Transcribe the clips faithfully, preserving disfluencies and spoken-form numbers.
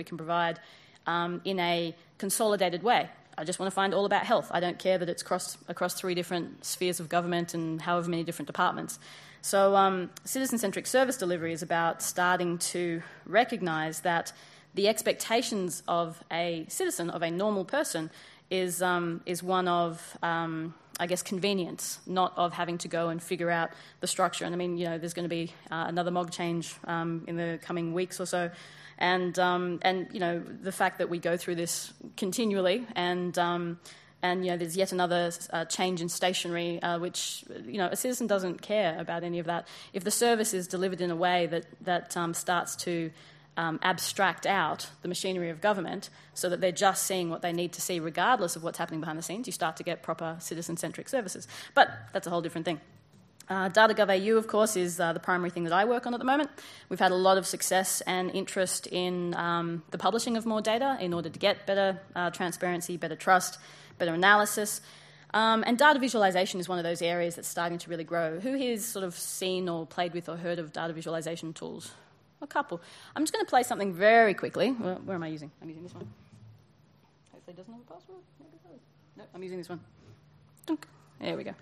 we can provide um, in a consolidated way. I just want to find all about health. I don't care that it's across, across three different spheres of government and however many different departments. So um, citizen-centric service delivery is about starting to recognise that the expectations of a citizen, of a normal person, is um, is one of, um, I guess, convenience, not of having to go and figure out the structure. And I mean, you know, there's going to be uh, another M O G change um, in the coming weeks or so. And, um, and you know, the fact that we go through this continually and, um, and you know, there's yet another uh, change in stationery, uh, which, you know, a citizen doesn't care about any of that. If the service is delivered in a way that, that um, starts to um, abstract out the machinery of government so that they're just seeing what they need to see regardless of what's happening behind the scenes, you start to get proper citizen-centric services. But that's a whole different thing. Uh, DataGov.au, of course, is uh, the primary thing that I work on at the moment. We've had a lot of success and interest in um, the publishing of more data in order to get better uh, transparency, better trust, better analysis. Um, and data visualization is one of those areas that's starting to really grow. Who here's sort of seen or played with or heard of data visualization tools? A couple. I'm just going to play something very quickly. Where, where am I using? I'm using this one. Hopefully it doesn't have a password. Maybe it does. No, I'm using this one. Dunk. There we go.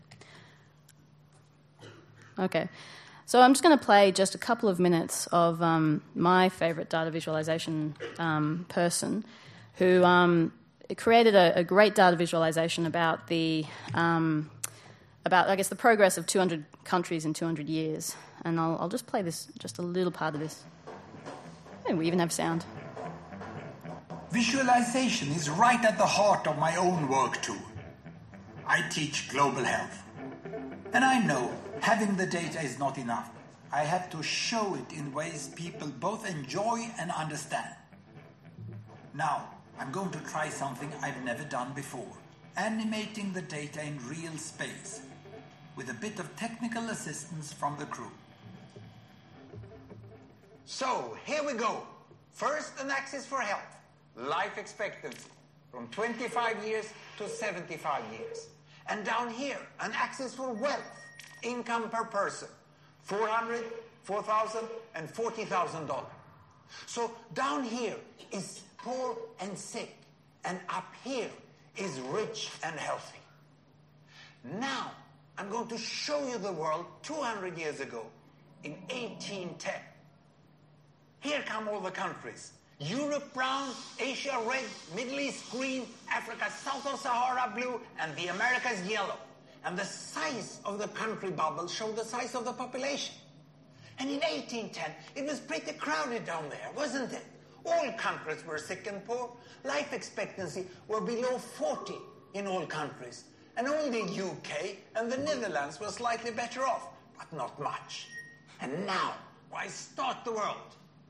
Okay, so I'm just going to play just a couple of minutes of um, my favourite data visualization um, person who um, created a, a great data visualization about the, um, about I guess the progress of two hundred countries in two hundred years. And I'll, I'll just play this, just a little part of this. And we even have sound. Visualization is right at the heart of my own work too. I teach global health. And I know having the data is not enough. I have to show it in ways people both enjoy and understand. Now, I'm going to try something I've never done before. Animating the data in real space, with a bit of technical assistance from the crew. So, here we go. First, an axis for health. Life expectancy, from twenty-five years to seventy-five years. And down here, an axis for wealth, income per person, four hundred, four thousand, and forty thousand dollars. So down here is poor and sick, and up here is rich and healthy. Now, I'm going to show you the world two hundred years ago, in eighteen ten. Here come all the countries. Europe brown, Asia red, Middle East green, Africa south of Sahara blue, and the Americas yellow. And the size of the country bubble showed the size of the population. And in eighteen ten, it was pretty crowded down there, wasn't it? All countries were sick and poor. Life expectancy were below forty in all countries. And only U K and the Netherlands were slightly better off, but not much. And now, why start the world?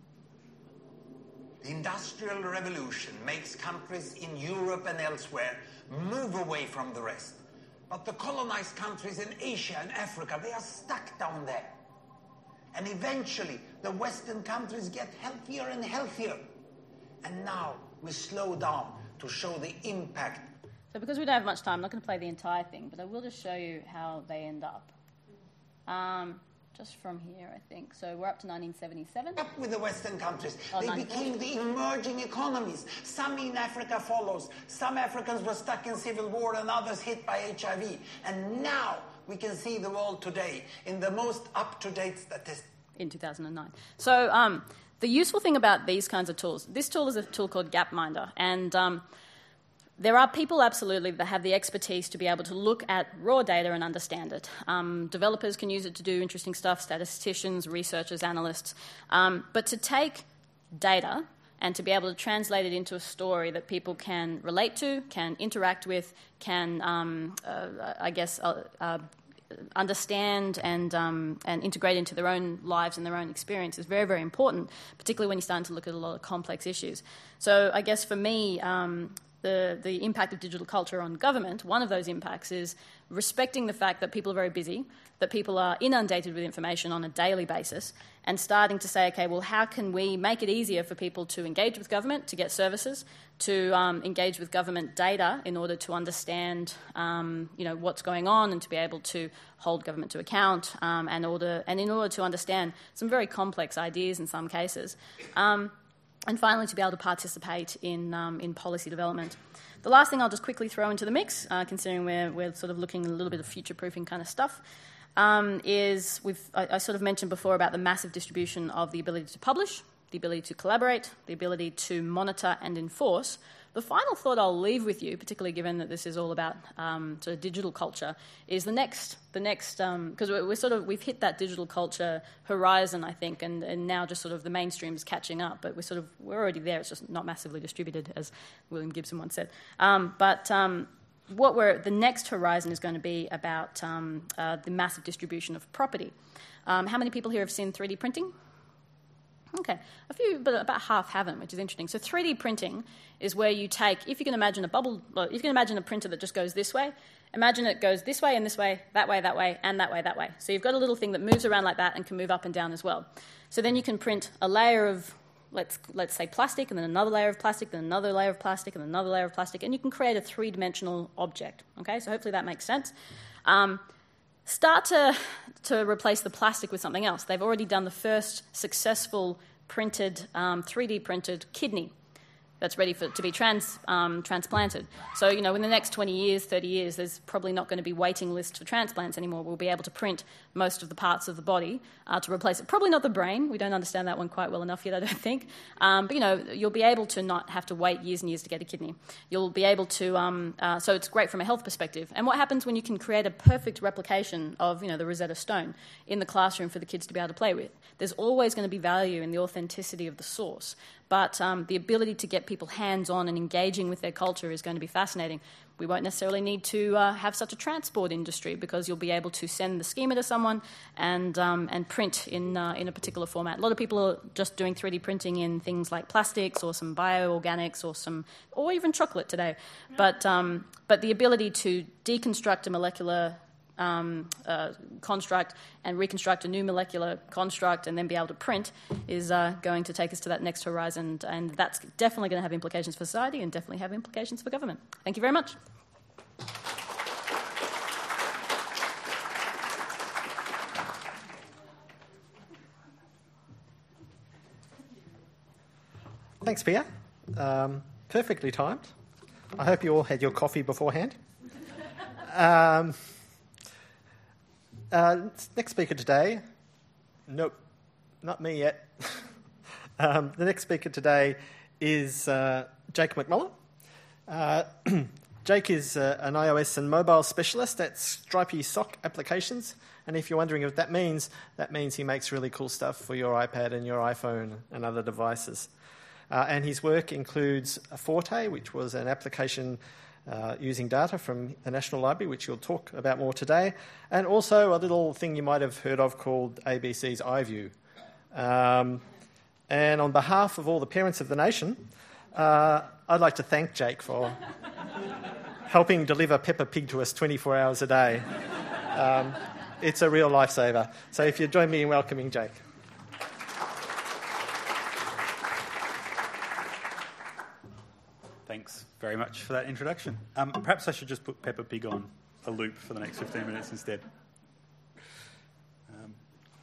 The Industrial Revolution makes countries in Europe and elsewhere move away from the rest. But the colonized countries in Asia and Africa, they are stuck down there. And eventually, the Western countries get healthier and healthier. And now, we slow down to show the impact. So because we don't have much time, I'm not going to play the entire thing, but I will just show you how they end up. Um... Just from here, I think. So we're up to nineteen seventy-seven. Up with the Western countries. Oh, they became the emerging economies. Some in Africa follows. Some Africans were stuck in civil war and others hit by H I V. And now we can see the world today in the most up-to-date statistics. In two thousand nine. So um, the useful thing about these kinds of tools, this tool is a tool called Gapminder. And um, there are people absolutely that have the expertise to be able to look at raw data and understand it. Um, developers can use it to do interesting stuff, statisticians, researchers, analysts. Um, but to take data and to be able to translate it into a story that people can relate to, can interact with, can, um, uh, I guess, uh, uh, understand and um, and integrate into their own lives and their own experience is very, very important, particularly when you're starting to look at a lot of complex issues. So I guess for me, um, The, the impact of digital culture on government, one of those impacts is respecting the fact that people are very busy, that people are inundated with information on a daily basis, and starting to say, okay, well, how can we make it easier for people to engage with government, to get services, to um, engage with government data in order to understand, um, you know, what's going on and to be able to hold government to account, um, and order and in order to understand some very complex ideas in some cases. Um, and finally, to be able to participate in, um, in policy development. The last thing I'll just quickly throw into the mix, uh, considering we're, we're sort of looking at a little bit of future-proofing kind of stuff, um, is we've, I, I sort of mentioned before about the massive distribution of the ability to publish, the ability to collaborate, the ability to monitor and enforce. The final thought I'll leave with you, particularly given that this is all about um, sort of digital culture, is the next, the next, because um, we're, we're sort of we've hit that digital culture horizon, I think, and, and now just sort of the mainstream is catching up. But we're sort of we're already there. It's just not massively distributed, as William Gibson once said. Um, but um, what we're the next horizon is going to be about um, uh, the massive distribution of property. Um, how many people here have seen three D printing? Okay, a few, but about half haven't, which is interesting. So three D printing is where you take, if you can imagine a bubble, if you can imagine a printer that just goes this way, imagine it goes this way and this way, that way, that way, and that way, that way. So you've got a little thing that moves around like that and can move up and down as well. So then you can print a layer of, let's let's say plastic, and then another layer of plastic, then another layer of plastic, and another layer of plastic, and you can create a three-dimensional object. Okay, so hopefully that makes sense. Um, Start to, to replace the plastic with something else. They've already done the first successful printed, um, three D printed kidney that's ready for, to be trans, um, transplanted. So, you know, in the next twenty years, thirty years, there's probably not going to be waiting lists for transplants anymore. We'll be able to print most of the parts of the body uh, to replace it. Probably not the brain. We don't understand that one quite well enough yet, I don't think. Um, but, you know, you'll be able to not have to wait years and years to get a kidney. You'll be able to, um, uh, so it's great from a health perspective. And what happens when you can create a perfect replication of, you know, the Rosetta Stone in the classroom for the kids to be able to play with? There's always going to be value in the authenticity of the source. But um, the ability to get people hands-on and engaging with their culture is going to be fascinating. We won't necessarily need to uh, have such a transport industry because you'll be able to send the schema to someone and um, and print in uh, in a particular format. A lot of people are just doing three D printing in things like plastics or some bioorganics or some or even chocolate today. But um, but the ability to deconstruct a molecular Um, uh, construct and reconstruct a new molecular construct and then be able to print is uh, going to take us to that next horizon, and that's definitely going to have implications for society and definitely have implications for government. Thank you very much. Thanks, Pia. Um, perfectly timed. I hope you all had your coffee beforehand. Um, Uh, next speaker today, nope, not me yet. um, the next speaker today is uh, Jake McMullen. Uh, Jake is uh, an iOS and mobile specialist at Stripey Sock Applications, and if you're wondering what that means, that means he makes really cool stuff for your iPad and your iPhone and other devices. Uh, and his work includes Forte, which was an application Uh, using data from the National Library, which you'll talk about more today, and also a little thing you might have heard of called A B C's iView. Um, and on behalf of all the parents of the nation, uh, I'd like to thank Jake for helping deliver Peppa Pig to us twenty-four hours a day. Um, it's a real lifesaver. So if you'd join me in welcoming Jake. Thanks very much for that introduction. Um, perhaps I should just put Peppa Pig on a loop for the next fifteen minutes instead. Um,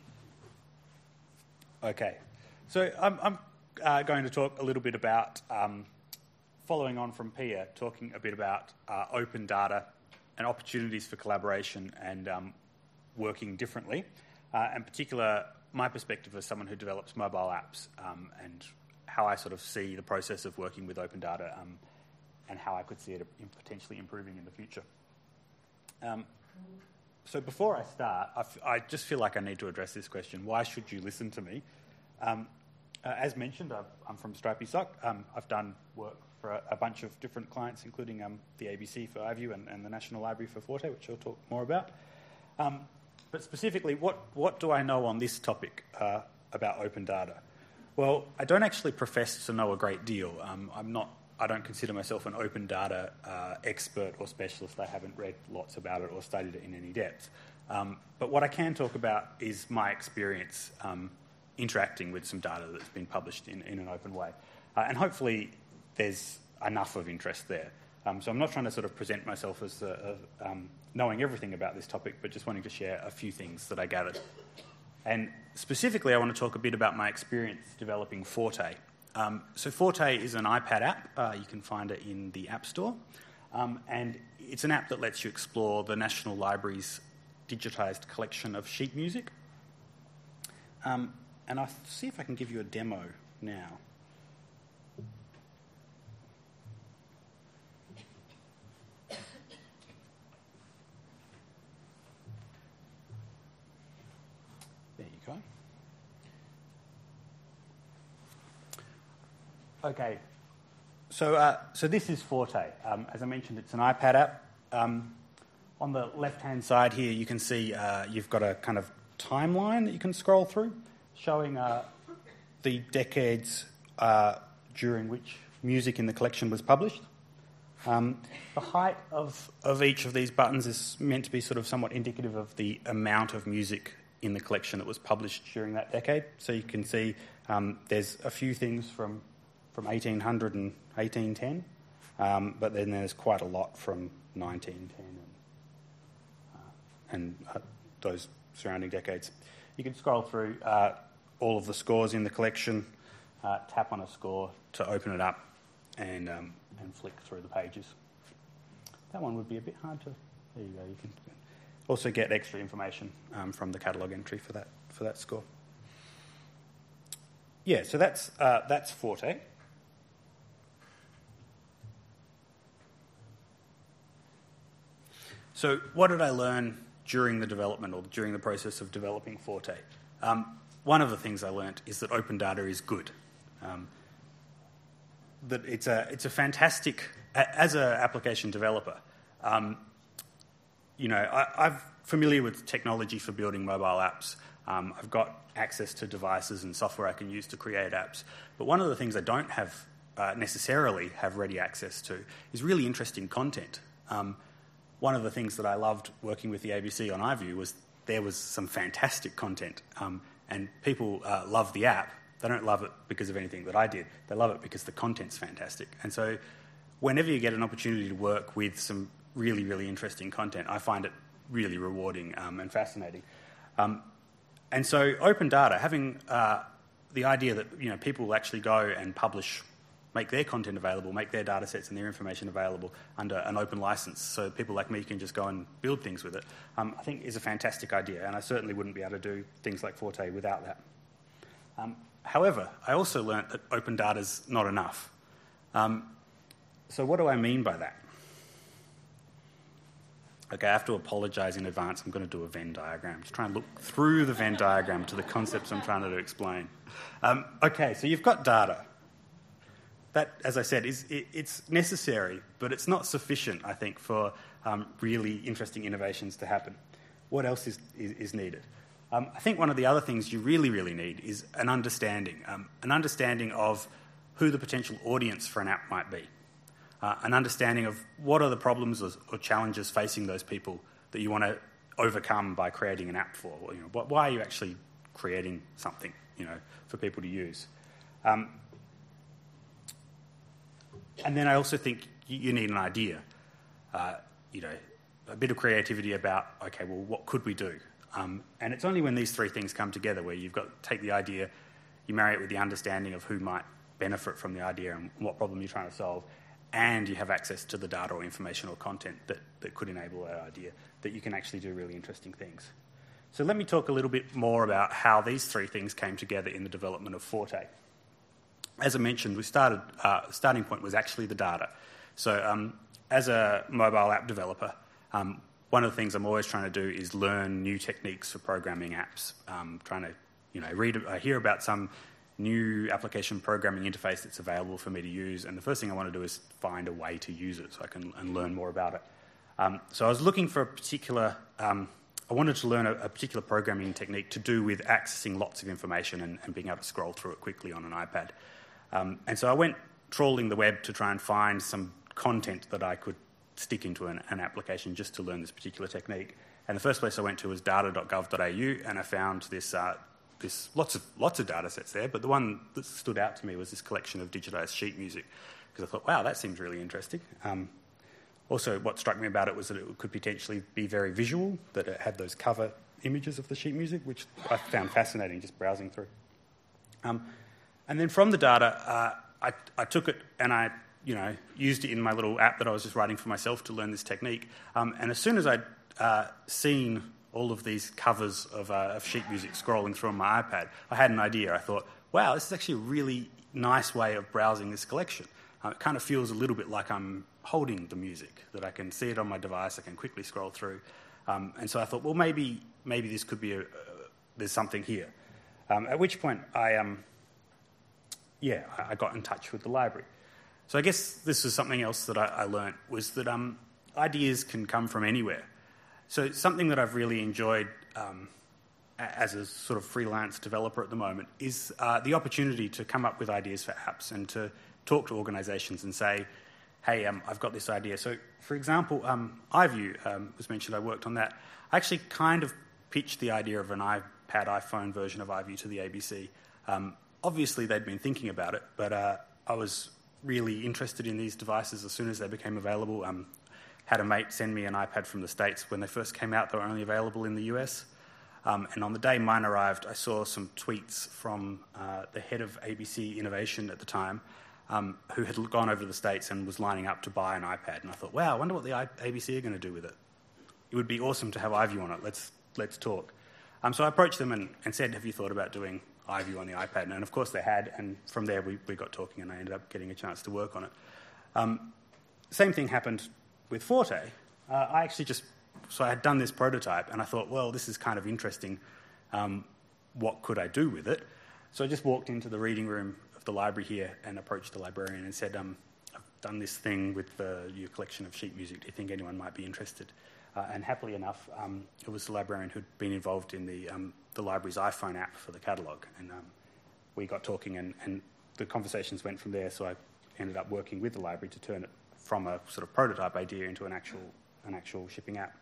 okay, so I'm, I'm uh, going to talk a little bit about, um, following on from Pia, talking a bit about uh, open data and opportunities for collaboration and um, working differently. Uh, in particular, my perspective as someone who develops mobile apps um, and how I sort of see the process of working with open data um, and how I could see it potentially improving in the future. Um, so before I start, I, f- I just feel like I need to address this question. Why should you listen to me? Um, uh, as mentioned, I've, I'm from Stripey Sock. Um, I've done work for a, a bunch of different clients, including um, the A B C for iView and, and the National Library for Forte, which I'll talk more about. Um, but specifically, what, what do I know on this topic uh, about open data? Well, I don't actually profess to know a great deal. Um, I'm not. I don't consider myself an open data uh, expert or specialist. I haven't read lots about it or studied it in any depth. Um, but what I can talk about is my experience um, interacting with some data that's been published in, in an open way. Uh, and hopefully there's enough of interest there. Um, so I'm not trying to sort of present myself as uh, uh, um, knowing everything about this topic, but just wanting to share a few things that I gathered. And specifically, I want to talk a bit about my experience developing Forte. Um, so Forte is an iPad app. Uh, you can find it in the App Store. Um, and it's an app that lets you explore the National Library's digitised collection of sheet music. Um, and I'll see if I can give you a demo now. There you go. Okay. So, uh, so this is Forte. Um, as I mentioned, it's an iPad app. Um, on the left-hand side here, you can see uh, you've got a kind of timeline that you can scroll through, showing uh, the decades uh, during which music in the collection was published. Um, the height of, of each of these buttons is meant to be sort of somewhat indicative of the amount of music in the collection that was published during that decade. So you can see um, there's a few things from, from eighteen hundred and eighteen ten, um, but then there's quite a lot from nineteen ten and, uh, and uh, those surrounding decades. You can scroll through uh, all of the scores in the collection, uh, tap on a score to open it up, and um, and flick through the pages. That one would be a bit hard to... There you go. You can also get extra information um, from the catalogue entry for that for that score. Yeah, so that's uh, that's Forte. So what did I learn during the development or during the process of developing Forte? Um, one of the things I learnt is that open data is good. Um, that it's a it's a fantastic, as an application developer, um, you know, I, I'm familiar with technology for building mobile apps. Um, I've got access to devices and software I can use to create apps. But one of the things I don't have uh, necessarily have ready access to is really interesting content. Um, one of the things that I loved working with the A B C on iView was there was some fantastic content, um, and people uh, love the app. They don't love it because of anything that I did. They love it because the content's fantastic. And so whenever you get an opportunity to work with some really, really interesting content, I find it really rewarding um, and fascinating. Um, and so open data, having uh, the idea that you know people will actually go and publish, make their content available, make their data sets and their information available under an open license so people like me can just go and build things with it, um, I think is a fantastic idea. And I certainly wouldn't be able to do things like Forte without that. Um, However, I also learnt that open data is not enough. Um, so what do I mean by that? Okay, I have to apologise in advance. I'm going to do a Venn diagram to try and look through the Venn diagram to the concepts I'm trying to explain. Um, okay, so you've got data. That, as I said, is it, it's necessary, but it's not sufficient, I think, for um, really interesting innovations to happen. What else is, is, is needed? Um, I think one of the other things you really, really need is an understanding, um, an understanding of who the potential audience for an app might be, uh, an understanding of what are the problems or, or challenges facing those people that you want to overcome by creating an app for. You know, why are you actually creating something, you know, for people to use? Um, and then I also think you, you need an idea, uh, you know, a bit of creativity about, okay, well, what could we do? Um, and it's only when these three things come together where you've got to take the idea, you marry it with the understanding of who might benefit from the idea and what problem you're trying to solve, and you have access to the data or information or content that, that could enable that idea, that you can actually do really interesting things. So let me talk a little bit more about how these three things came together in the development of Forte. As I mentioned, we started, uh, starting point was actually the data. So um, as a mobile app developer, um, one of the things I'm always trying to do is learn new techniques for programming apps. Um, trying to, you know, read, I hear about some new application programming interface that's available for me to use, and the first thing I want to do is find a way to use it so I can and learn more about it. Um, so I was looking for a particular, um, I wanted to learn a, a particular programming technique to do with accessing lots of information and, and being able to scroll through it quickly on an iPad. Um, and so I went trawling the web to try and find some content that I could stick into an, an application just to learn this particular technique. And the first place I went to was data dot gov dot a u, and I found this, uh, this lots of lots of data sets there, but the one that stood out to me was this collection of digitised sheet music, because I thought, wow, that seems really interesting. Um, also, what struck me about it was that it could potentially be very visual, that it had those cover images of the sheet music, which I found fascinating just browsing through. Um, And then from the data, uh, I, I took it and I, you know, used it in my little app that I was just writing for myself to learn this technique. Um, and as soon as I'd uh, seen all of these covers of, uh, of sheet music scrolling through on my iPad, I had an idea. I thought, wow, this is actually a really nice way of browsing this collection. Uh, it kind of feels a little bit like I'm holding the music, that I can see it on my device, I can quickly scroll through. Um, and so I thought, well, maybe maybe this could be a, uh, there's something here. Um, at which point I, um, yeah, I got in touch with the library. So I guess this was something else that I, I learnt, was that um, ideas can come from anywhere. So something that I've really enjoyed um, as a sort of freelance developer at the moment is uh, the opportunity to come up with ideas for apps and to talk to organisations and say, hey, um, I've got this idea. So, for example, um, iView um, was mentioned. I worked on that. I actually kind of pitched the idea of an iPad, iPhone version of iView to the A B C. Um, obviously, they'd been thinking about it, but uh, I was really interested in these devices as soon as they became available. Um, had a mate send me an iPad from the States. When they first came out, they were only available in the U S. Um, and on the day mine arrived, I saw some tweets from uh, the head of A B C Innovation at the time, Um, who had gone over to the States and was lining up to buy an iPad. And I thought, wow, I wonder what the A B C are going to do with it. It would be awesome to have iView on it. Let's let's talk. Um, so I approached them and, and said, have you thought about doing iView on the iPad? And of course they had, and from there we, we got talking and I ended up getting a chance to work on it. Um, same thing happened with Forte. Uh, I actually just, so I had done this prototype and I thought, well, this is kind of interesting. Um, what could I do with it? So I just walked into the reading room the library here and approached the librarian and said, um, I've done this thing with uh, your collection of sheet music. Do you think anyone might be interested? Uh, and happily enough, um, it was the librarian who'd been involved in the, um, the library's iPhone app for the catalogue. And um, we got talking and, and the conversations went from there. So I ended up working with the library to turn it from a sort of prototype idea into an actual, an actual shipping app.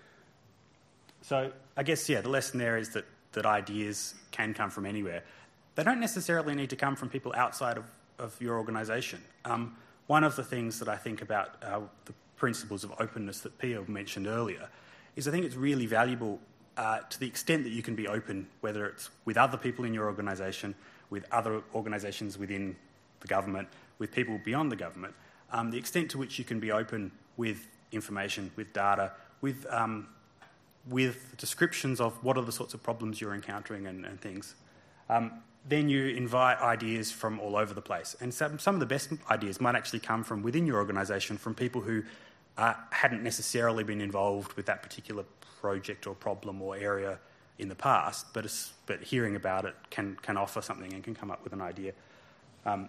So I guess, yeah, the lesson there is that, that ideas can come from anywhere. They don't necessarily need to come from people outside of, of your organisation. Um, one of the things that I think about uh, the principles of openness that Pia mentioned earlier is I think it's really valuable uh, to the extent that you can be open, whether it's with other people in your organisation, with other organisations within the government, with people beyond the government, um, the extent to which you can be open with information, with data, with, um, with descriptions of what are the sorts of problems you're encountering and, and things. Um, then you invite ideas from all over the place. And some, some of the best ideas might actually come from within your organisation, from people who uh, hadn't necessarily been involved with that particular project or problem or area in the past, but, it's, but hearing about it can, can offer something and can come up with an idea. Um,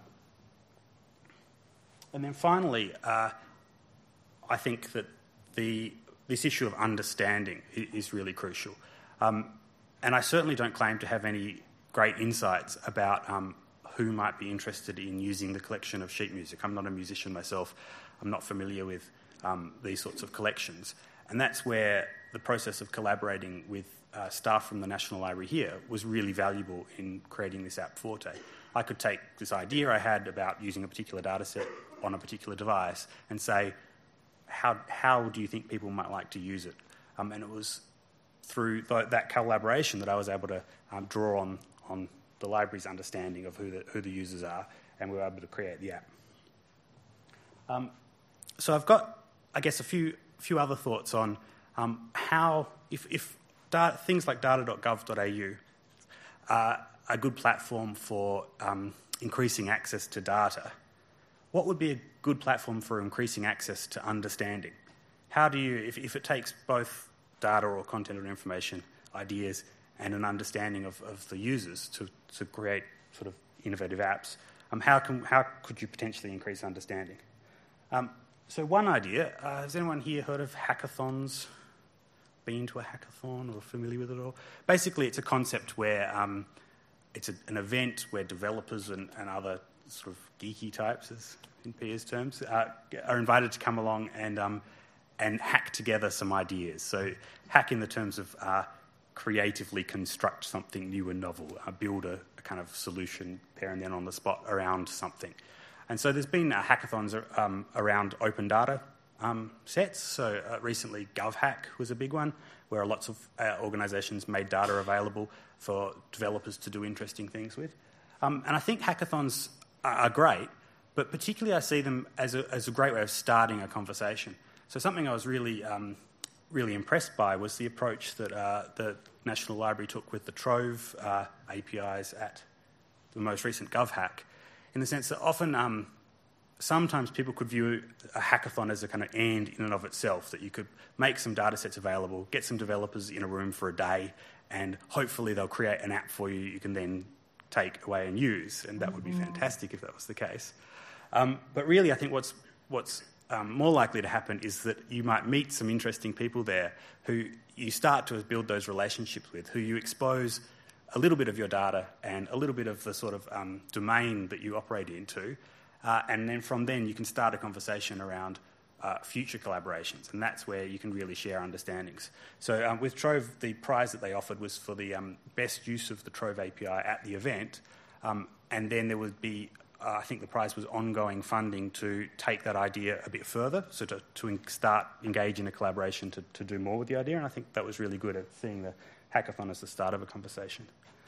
and then finally, uh, I think that the, this issue of understanding is really crucial. Um, and I certainly don't claim to have any great insights about um, who might be interested in using the collection of sheet music. I'm not a musician myself. I'm not familiar with um, these sorts of collections. And that's where the process of collaborating with uh, staff from the National Library here was really valuable in creating this app Forte. I could take this idea I had about using a particular data set on a particular device and say, how, how do you think people might like to use it? Um, and it was through th- that collaboration that I was able to um, draw on on the library's understanding of who the, who the users are, and we were able to create the app. Um, so I've got, I guess, a few few other thoughts on um, how, if, if data, things like data dot gov dot a u are a good platform for um, increasing access to data, what would be a good platform for increasing access to understanding? How do you, if, if it takes both data or content or information, ideas, and an understanding of, of the users to, to create sort of innovative apps, um, how, can, how could you potentially increase understanding? Um, so one idea, uh, has anyone here heard of hackathons? Been to a hackathon or familiar with it at all? Basically, it's a concept where um, it's a, an event where developers and, and other sort of geeky types, as in Pia's terms, uh, are invited to come along and, um, and hack together some ideas. So hack in the terms of uh, creatively construct something new and novel, uh, build a, a kind of solution there and then on the spot around something. And so there's been uh, hackathons um, around open data um, sets. So uh, recently GovHack was a big one, where lots of uh, organisations made data available for developers to do interesting things with. Um, and I think hackathons are, are great, but particularly I see them as a, as a great way of starting a conversation. So something I was really, um, really impressed by was the approach that uh, the National Library took with the Trove uh, A P Is at the most recent GovHack, in the sense that often, um, sometimes people could view a hackathon as a kind of end in and of itself, that you could make some data sets available, get some developers in a room for a day, and hopefully they'll create an app for you you can then take away and use, and that would be fantastic if that was the case. Um, but really, I think what's, what's um, more likely to happen is that you might meet some interesting people there who you start to build those relationships with, who you expose a little bit of your data and a little bit of the sort of um, domain that you operate into, uh, and then from then you can start a conversation around uh, future collaborations, and that's where you can really share understandings. So um, with Trove, the prize that they offered was for the um, best use of the Trove A P I at the event, um, and then there would be, uh, I think the prize was ongoing funding to take that idea a bit further, so to, to start engage in a collaboration to, to do more with the idea, and I think that was really good at seeing the hackathon as the start of a conversation.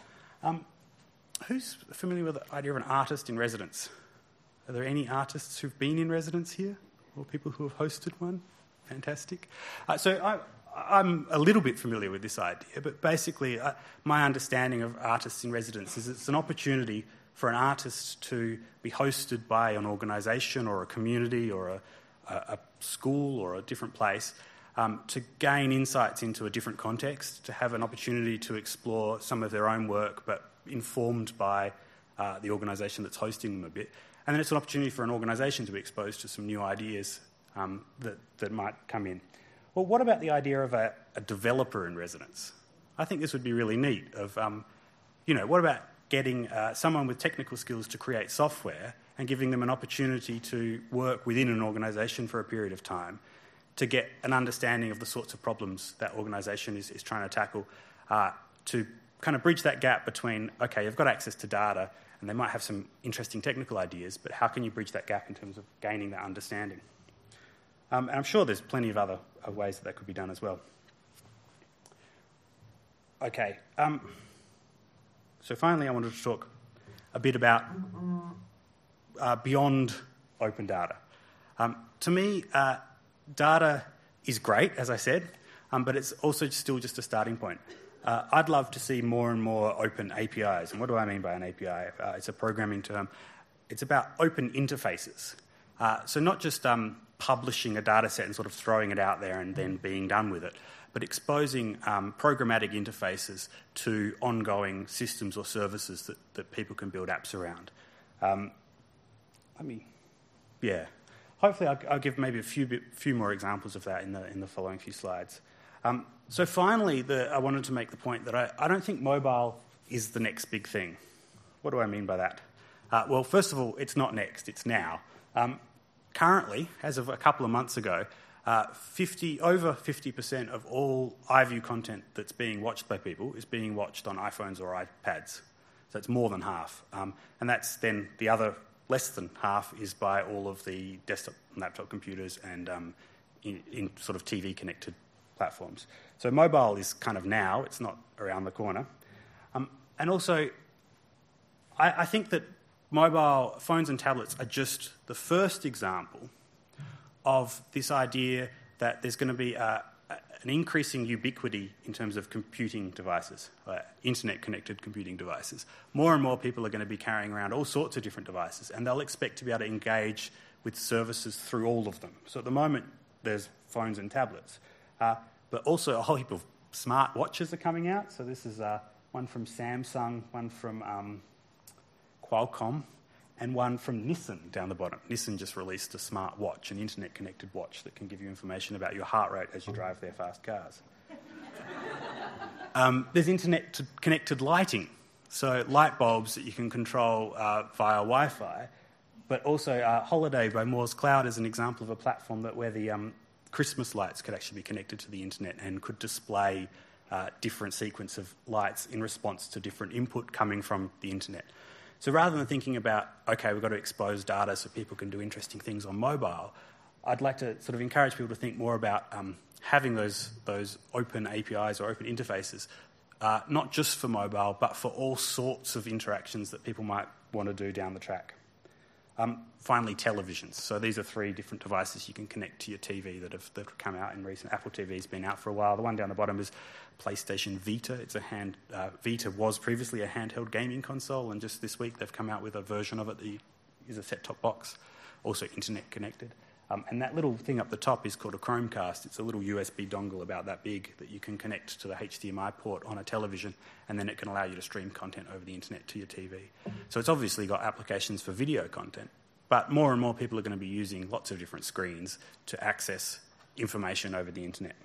Um, who's familiar with the idea of an artist in residence? Are there any artists who've been in residence here, or people who have hosted one? Fantastic. Uh, so I, I'm a little bit familiar with this idea, but basically uh, my understanding of artists in residence is it's an opportunity for an artist to be hosted by an organisation or a community or a, a, a school or a different place, Um, to gain insights into a different context, to have an opportunity to explore some of their own work, but informed by uh, the organisation that's hosting them a bit. And then it's an opportunity for an organisation to be exposed to some new ideas um, that, that might come in. Well, what about the idea of a, a developer in residence? I think this would be really neat. Of, um, you know, what about getting uh, someone with technical skills to create software and giving them an opportunity to work within an organisation for a period of time, to get an understanding of the sorts of problems that organisation is, is trying to tackle, uh, to kind of bridge that gap between, okay, you've got access to data and they might have some interesting technical ideas, but how can you bridge that gap in terms of gaining that understanding? Um, and I'm sure there's plenty of other uh, ways that that could be done as well. Okay, um, so finally I wanted to talk a bit about uh, beyond open data. Um, to me, uh, data is great, as I said, um, but it's also still just a starting point. Uh, I'd love to see more and more open A P Is. And what do I mean by an A P I? Uh, it's a programming term. It's about open interfaces. Uh, so not just um, publishing a data set and sort of throwing it out there and then being done with it, but exposing um, programmatic interfaces to ongoing systems or services that, that people can build apps around. Um, I mean, yeah. Hopefully I'll, I'll give maybe a few bit, few more examples of that in the in the following few slides. Um, so finally, the, I wanted to make the point that I, I don't think mobile is the next big thing. What do I mean by that? Uh, well, first of all, it's not next, it's now. Um, currently, as of a couple of months ago, uh, fifty, over fifty percent of all iView content that's being watched by people is being watched on iPhones or iPads. So it's more than half. Um, and that's then the other less than half is by all of the desktop and laptop computers and um, in, in sort of T V-connected platforms. So mobile is kind of now, it's not around the corner. Um, and also, I, I think that mobile phones and tablets are just the first example of this idea that there's going to be a, a, an increasing ubiquity in terms of computing devices, uh, internet-connected computing devices. More and more people are going to be carrying around all sorts of different devices, and they'll expect to be able to engage with services through all of them. So at the moment, there's phones and tablets, uh, but also a whole heap of smart watches are coming out. So this is uh, one from Samsung, one from um, Qualcomm, and one from Nissan down the bottom. Nissan just released a smart watch, an internet-connected watch that can give you information about your heart rate as you drive their fast cars. um, there's internet-connected lighting, so light bulbs that you can control uh, via Wi-Fi, but also uh, Holiday by Moore's Cloud is an example of a platform that where the um, Christmas lights could actually be connected to the internet and could display uh, different sequence of lights in response to different input coming from the internet. So rather than thinking about, okay, we've got to expose data so people can do interesting things on mobile, I'd like to sort of encourage people to think more about um, having those, those open A P Is or open interfaces uh, not just for mobile, but for all sorts of interactions that people might want to do down the track. Um, finally, televisions. So these are three different devices you can connect to your T V that have, that have come out in recent. Apple T V's been out for a while. The one down the bottom is PlayStation Vita. It's a hand. Uh, Vita was previously a handheld gaming console, and just this week they've come out with a version of it that is a set-top box, also internet connected. Um, and that little thing up the top is called a Chromecast. It's a little U S B dongle about that big that you can connect to the H D M I port on a television, and then it can allow you to stream content over the internet to your T V. So it's obviously got applications for video content, but more and more people are going to be using lots of different screens to access information over the internet.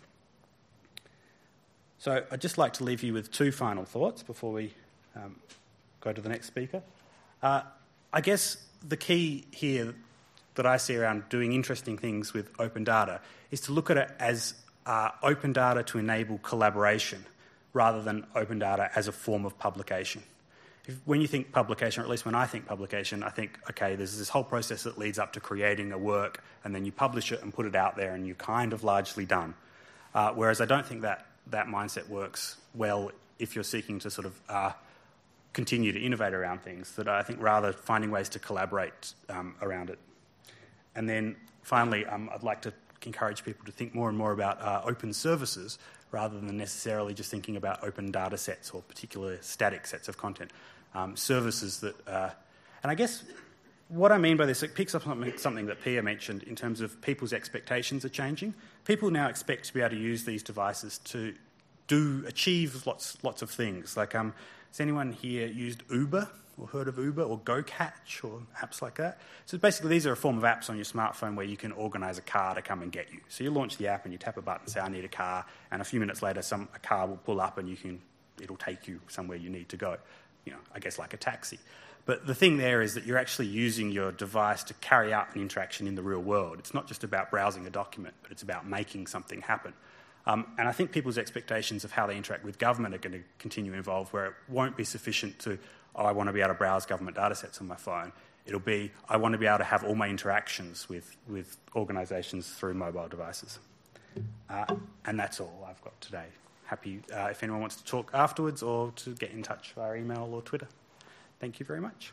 So I'd just like to leave you with two final thoughts before we um, go to the next speaker. Uh, I guess the key here that I see around doing interesting things with open data is to look at it as uh, open data to enable collaboration rather than open data as a form of publication. If, when you think publication, or at least when I think publication, I think, okay, there's this whole process that leads up to creating a work, and then you publish it and put it out there and you're kind of largely done. Uh, whereas I don't think that that mindset works well if you're seeking to sort of uh, continue to innovate around things, that I think rather finding ways to collaborate um, around it. And then finally, um, I'd like to encourage people to think more and more about uh, open services rather than necessarily just thinking about open data sets or particular static sets of content. Um, services that... Uh, and I guess what I mean by this, it picks up something, something that Pia mentioned in terms of people's expectations are changing. People now expect to be able to use these devices to do achieve lots lots of things. Like, um, has anyone here used Uber or heard of Uber or GoCatch or apps like that? So basically these are a form of apps on your smartphone where you can organise a car to come and get you. So you launch the app and you tap a button, say I need a car, and a few minutes later some a car will pull up and you can it'll take you somewhere you need to go. You know, I guess like a taxi. But the thing there is that you're actually using your device to carry out an interaction in the real world. It's not just about browsing a document, but it's about making something happen. Um, and I think people's expectations of how they interact with government are going to continue to evolve, where it won't be sufficient to, oh, I want to be able to browse government data sets on my phone. It'll be, I want to be able to have all my interactions with, with organisations through mobile devices. Uh, and that's all I've got today. Happy uh, if anyone wants to talk afterwards or to get in touch via email or Twitter. Thank you very much.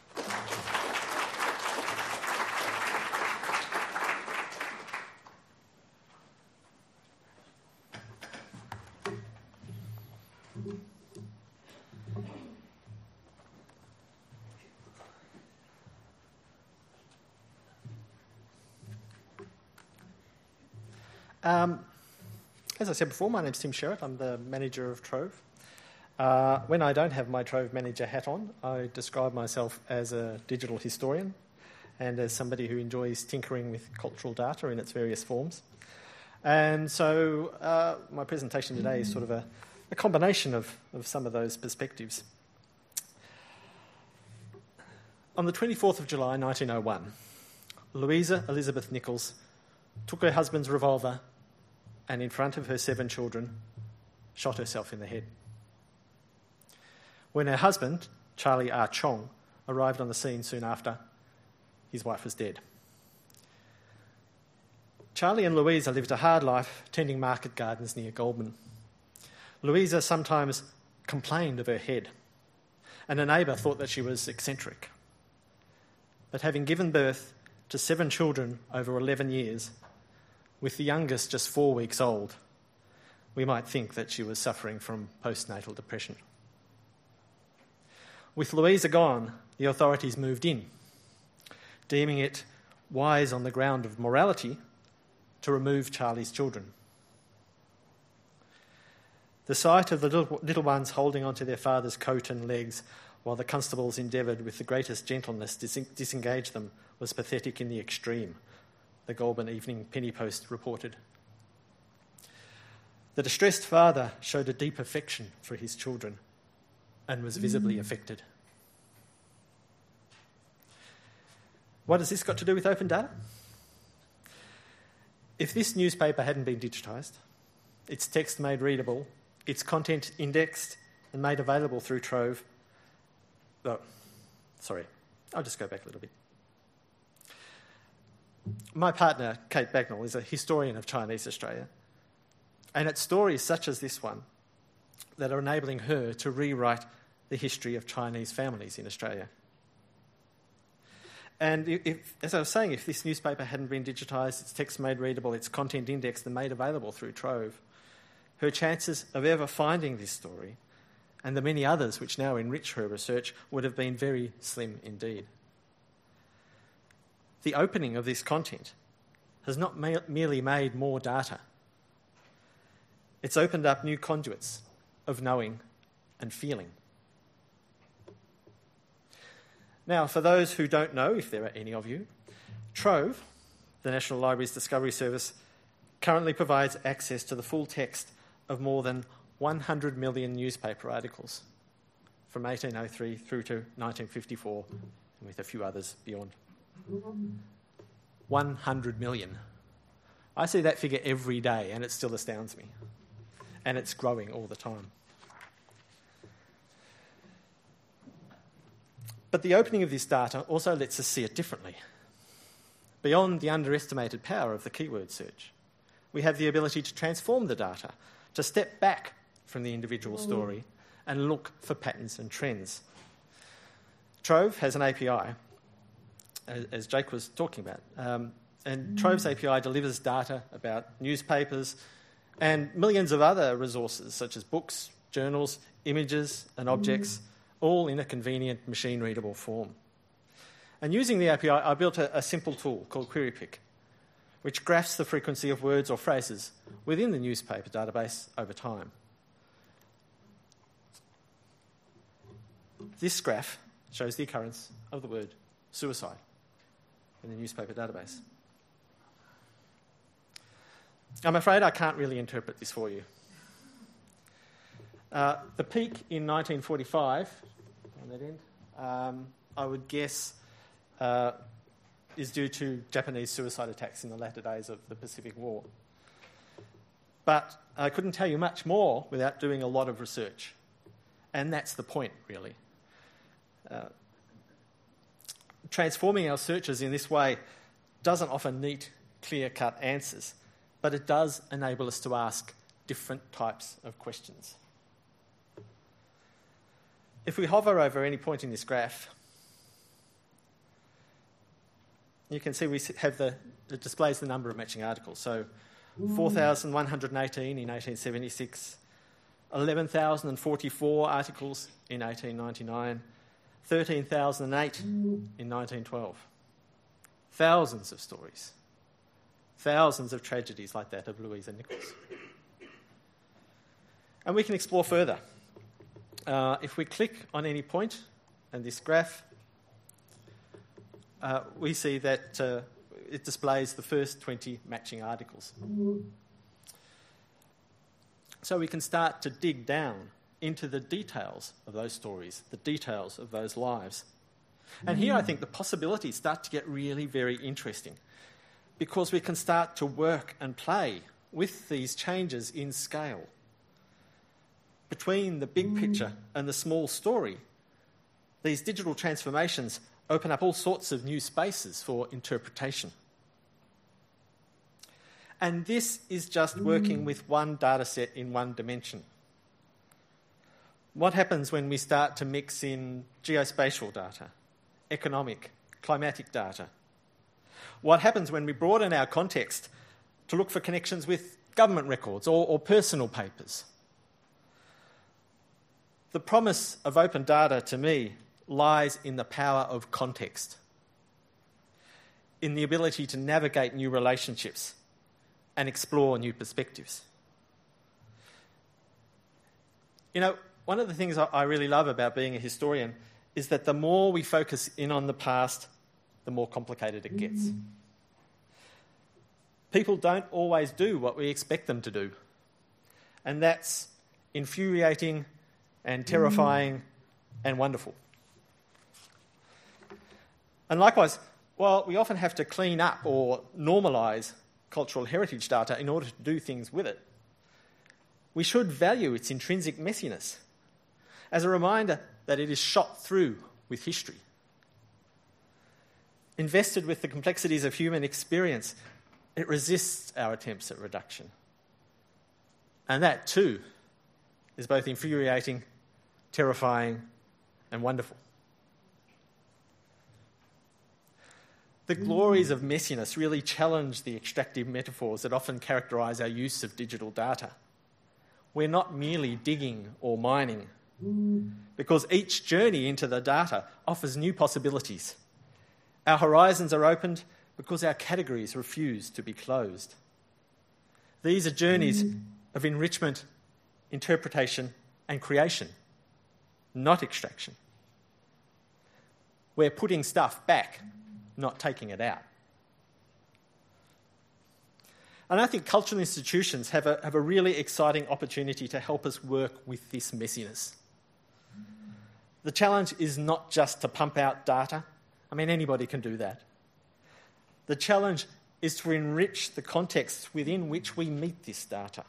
Um, as I said before, my name's Tim Sherratt. I'm the manager of Trove. Uh, when I don't have my Trove manager hat on, I describe myself as a digital historian and as somebody who enjoys tinkering with cultural data in its various forms. And so uh, my presentation today is sort of a, a combination of, of some of those perspectives. On the twenty-fourth of July nineteen oh one, Louisa Elizabeth Nichols took her husband's revolver and, in front of her seven children, shot herself in the head. When her husband, Charlie R. Chong, arrived on the scene soon after, his wife was dead. Charlie and Louisa lived a hard life tending market gardens near Goulburn. Louisa sometimes complained of her head, and a neighbour thought that she was eccentric. But having given birth to seven children over eleven years, with the youngest just four weeks old, we might think that she was suffering from postnatal depression. With Louisa gone, the authorities moved in, deeming it wise on the ground of morality to remove Charlie's children. The sight of the little, little ones holding onto their father's coat and legs while the constables endeavoured with the greatest gentleness to dis- disengage them was pathetic in the extreme, the Goulburn Evening Penny Post reported. The distressed father showed a deep affection for his children and was visibly affected. What has this got to do with open data? If this newspaper hadn't been digitised, its text made readable, its content indexed and made available through Trove... Oh, sorry, I'll just go back a little bit. My partner, Kate Bagnall, is a historian of Chinese Australia, and it's stories such as this one that are enabling her to rewrite the history of Chinese families in Australia. And if, as I was saying, if this newspaper hadn't been digitised, its text made readable, its content indexed and made available through Trove, her chances of ever finding this story and the many others which now enrich her research would have been very slim indeed. The opening of this content has not ma- merely made more data. It's opened up new conduits of knowing and feeling. Now, for those who don't know, if there are any of you, Trove, the National Library's Discovery Service, currently provides access to the full text of more than one hundred million newspaper articles from eighteen oh three through to nineteen fifty-four, and with a few others beyond. one hundred million. I see that figure every day and it still astounds me. And it's growing all the time. But the opening of this data also lets us see it differently. Beyond the underestimated power of the keyword search, we have the ability to transform the data, to step back from the individual story and look for patterns and trends. Trove has an A P I, as Jake was talking about, um, and Trove's A P I delivers data about newspapers and millions of other resources such as books, journals, images and objects, all in a convenient machine-readable form. And using the A P I, I built a, a simple tool called QueryPick, which graphs the frequency of words or phrases within the newspaper database over time. This graph shows the occurrence of the word suicide in the newspaper database. I'm afraid I can't really interpret this for you. Uh, the peak in nineteen forty-five, on that end, um, I would guess uh, is due to Japanese suicide attacks in the latter days of the Pacific War. But I couldn't tell you much more without doing a lot of research. And that's the point, really. Uh, transforming our searches in this way doesn't offer neat, clear-cut answers, but it does enable us to ask different types of questions. If we hover over any point in this graph, you can see we have the, it displays the number of matching articles. So four thousand one hundred eighteen in eighteen seventy-six, eleven thousand forty-four articles in eighteen ninety-nine, thirteen thousand eight in nineteen twelve. Thousands of stories. Thousands of tragedies like that of Louisa Nichols. And we can explore further. Uh, if we click on any point in this graph, uh, we see that uh, it displays the first twenty matching articles. So we can start to dig down into the details of those stories, the details of those lives. And here I think the possibilities start to get really very interesting, because we can start to work and play with these changes in scale. Between the big picture and the small story, these digital transformations open up all sorts of new spaces for interpretation. And this is just working with one data set in one dimension. What happens when we start to mix in geospatial data, economic, climatic data? What happens when we broaden our context to look for connections with government records or, or personal papers? The promise of open data, to me, lies in the power of context, in the ability to navigate new relationships and explore new perspectives. You know, one of the things I really love about being a historian is that the more we focus in on the past, the more complicated it gets. People don't always do what we expect them to do, and that's infuriating and terrifying and wonderful. And likewise, while we often have to clean up or normalise cultural heritage data in order to do things with it, we should value its intrinsic messiness as a reminder that it is shot through with history. Invested with the complexities of human experience, it resists our attempts at reduction. And that, too, is both infuriating, terrifying, and wonderful. The glories of messiness really challenge the extractive metaphors that often characterise our use of digital data. We're not merely digging or mining, because each journey into the data offers new possibilities. Our horizons are opened because our categories refuse to be closed. These are journeys of enrichment, interpretation, and creation, not extraction. We're putting stuff back, not taking it out. And I think cultural institutions have a, have a really exciting opportunity to help us work with this messiness. The challenge is not just to pump out data. I mean, anybody can do that. The challenge is to enrich the contexts within which we meet this data,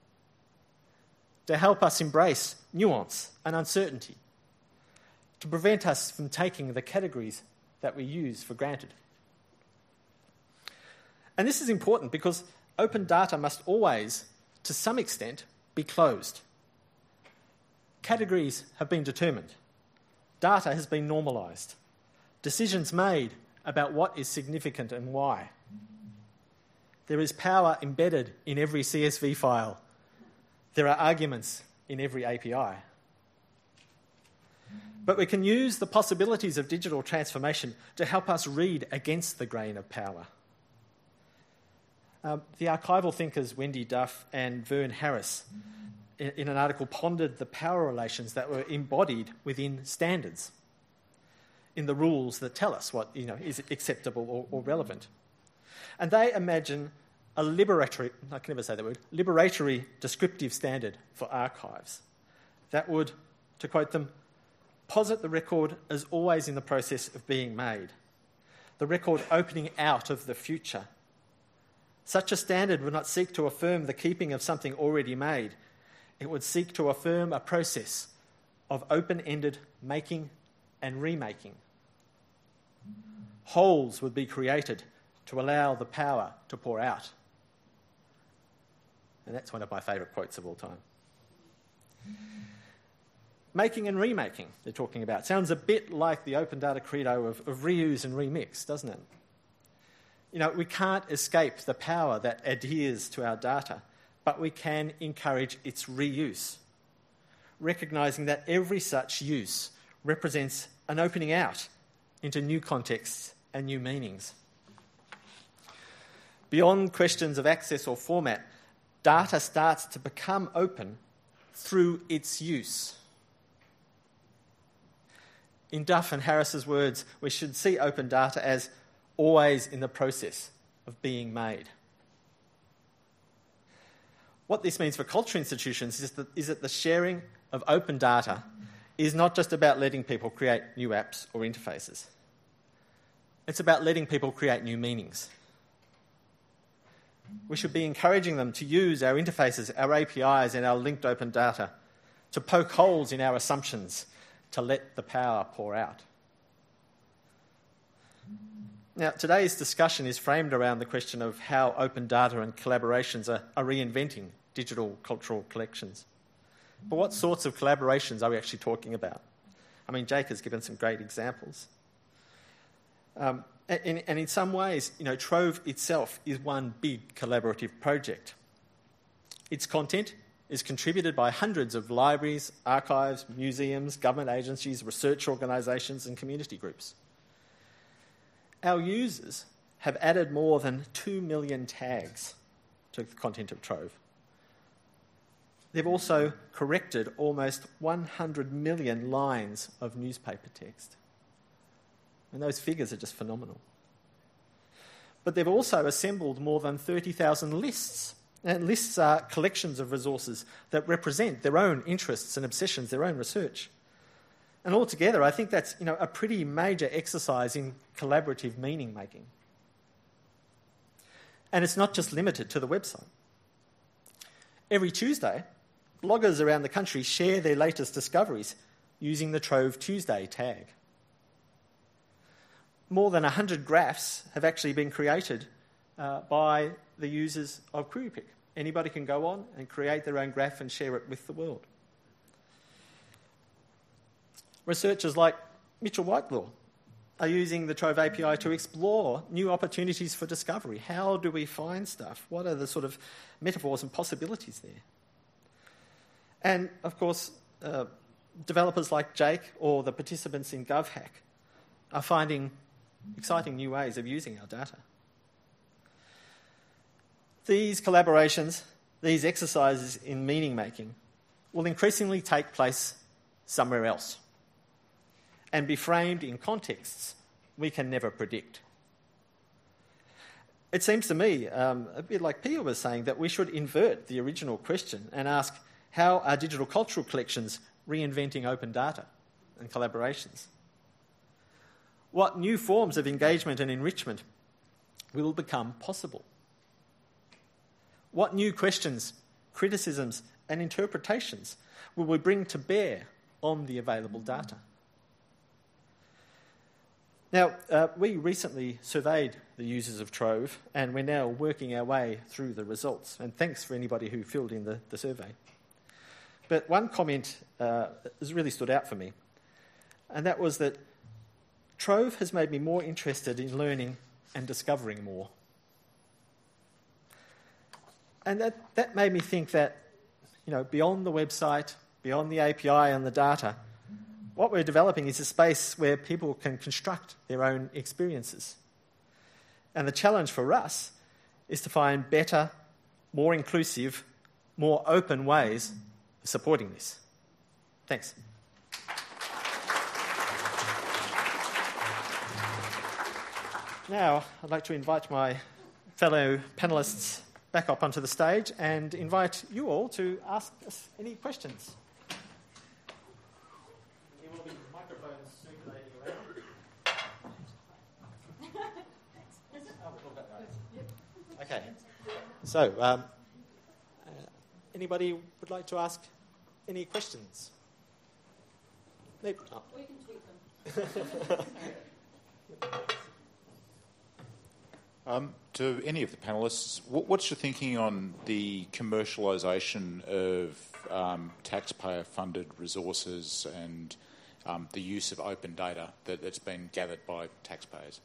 to help us embrace nuance and uncertainty, to prevent us from taking the categories that we use for granted. And this is important because open data must always, to some extent, be closed. Categories have been determined. Data has been normalised. Decisions made about what is significant and why. There is power embedded in every C S V file. There are arguments in every A P I. But we can use the possibilities of digital transformation to help us read against the grain of power. Um, the archival thinkers Wendy Duff and Vern Harris, in, in an article, pondered the power relations that were embodied within standards, in the rules that tell us what, you know, is acceptable or, or relevant. And they imagine a liberatory, I can never say that word, liberatory descriptive standard for archives that would, to quote them, posit the record as always in the process of being made, the record opening out of the future. Such a standard would not seek to affirm the keeping of something already made. It would seek to affirm a process of open-ended making and remaking. Holes would be created to allow the power to pour out. And that's one of my favourite quotes of all time. Making and remaking, they're talking about, sounds a bit like the open data credo of, of reuse and remix, doesn't it? You know, we can't escape the power that adheres to our data, but we can encourage its reuse, recognising that every such use represents an opening out into new contexts and new meanings. Beyond questions of access or format, data starts to become open through its use. In Duff and Harris's words, we should see open data as always in the process of being made. What this means for culture institutions is that, is that the sharing of open data is not just about letting people create new apps or interfaces. It's about letting people create new meanings. We should be encouraging them to use our interfaces, our A P Is and our linked open data to poke holes in our assumptions, to let the power pour out. Now, today's discussion is framed around the question of how open data and collaborations are, are reinventing digital cultural collections. But what sorts of collaborations are we actually talking about? I mean, Jake has given some great examples. Um, and, and in some ways, you know, Trove itself is one big collaborative project. Its content is contributed by hundreds of libraries, archives, museums, government agencies, research organisations and community groups. Our users have added more than two million tags to the content of Trove. They've also corrected almost one hundred million lines of newspaper text. And those figures are just phenomenal. But they've also assembled more than thirty thousand lists. And lists are collections of resources that represent their own interests and obsessions, their own research. And altogether, I think that's, you know, a pretty major exercise in collaborative meaning making. And it's not just limited to the website. Every Tuesday, bloggers around the country share their latest discoveries using the Trove Tuesday tag. More than one hundred graphs have actually been created uh, by the users of QueryPic. Anybody can go on and create their own graph and share it with the world. Researchers like Mitchell Whitelaw are using the Trove A P I to explore new opportunities for discovery. How do we find stuff? What are the sort of metaphors and possibilities there? And, of course, uh, developers like Jake or the participants in GovHack are finding exciting new ways of using our data. These collaborations, these exercises in meaning-making, will increasingly take place somewhere else and be framed in contexts we can never predict. It seems to me, um, a bit like Pia was saying, that we should invert the original question and ask, how are digital cultural collections reinventing open data and collaborations? What new forms of engagement and enrichment will become possible? What new questions, criticisms, and interpretations will we bring to bear on the available data? Now, uh, we recently surveyed the users of Trove, and we're now working our way through the results. And thanks for anybody who filled in the, the survey. But one comment uh, has really stood out for me, and that was that Trove has made me more interested in learning and discovering more. And that, that made me think that, you know, beyond the website, beyond the A P I and the data, what we're developing is a space where people can construct their own experiences. And the challenge for us is to find better, more inclusive, more open ways of supporting this. Thanks. Now, I'd like to invite my fellow panellists back up onto the stage and invite you all to ask us any questions. There will be microphones circulating around. Okay. So, um, uh, anybody would like to ask any questions? Maybe not. Or you can tweet them. Um, to any of the panellists, what, what's your thinking on the commercialisation of um, taxpayer-funded resources and um, the use of open data that, that's been gathered by taxpayers?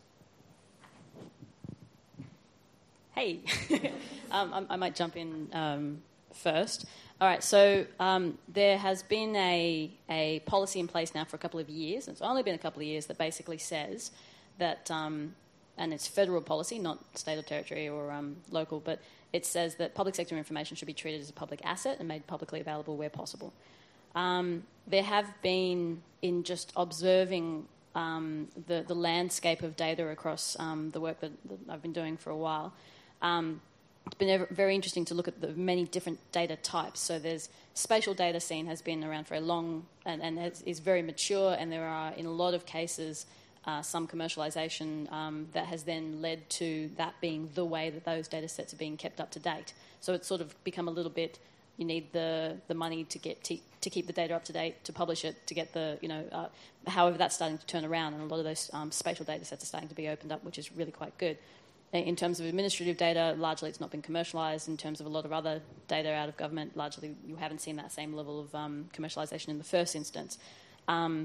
Hey, um, I, I might jump in um, first. All right, so um, there has been a, a policy in place now for a couple of years, and it's only been a couple of years, that basically says that... Um, and it's federal policy, not state or territory or um, local, but it says that public sector information should be treated as a public asset and made publicly available where possible. Um, there have been, in just observing um, the, the landscape of data across um, the work that, that I've been doing for a while, um, it's been very interesting to look at the many different data types. So there's spatial data scene has been around for a long and, and has, is very mature, and there are, in a lot of cases, Uh, some commercialisation um, that has then led to that being the way that those data sets are being kept up to date. So it's sort of become a little bit, you need the, the money to get to, to keep the data up to date, to publish it, to get the, you know, uh, however that's starting to turn around, and a lot of those um, spatial data sets are starting to be opened up, which is really quite good. In terms of administrative data, largely it's not been commercialised. In terms of a lot of other data out of government, largely you haven't seen that same level of um, commercialisation in the first instance. Um,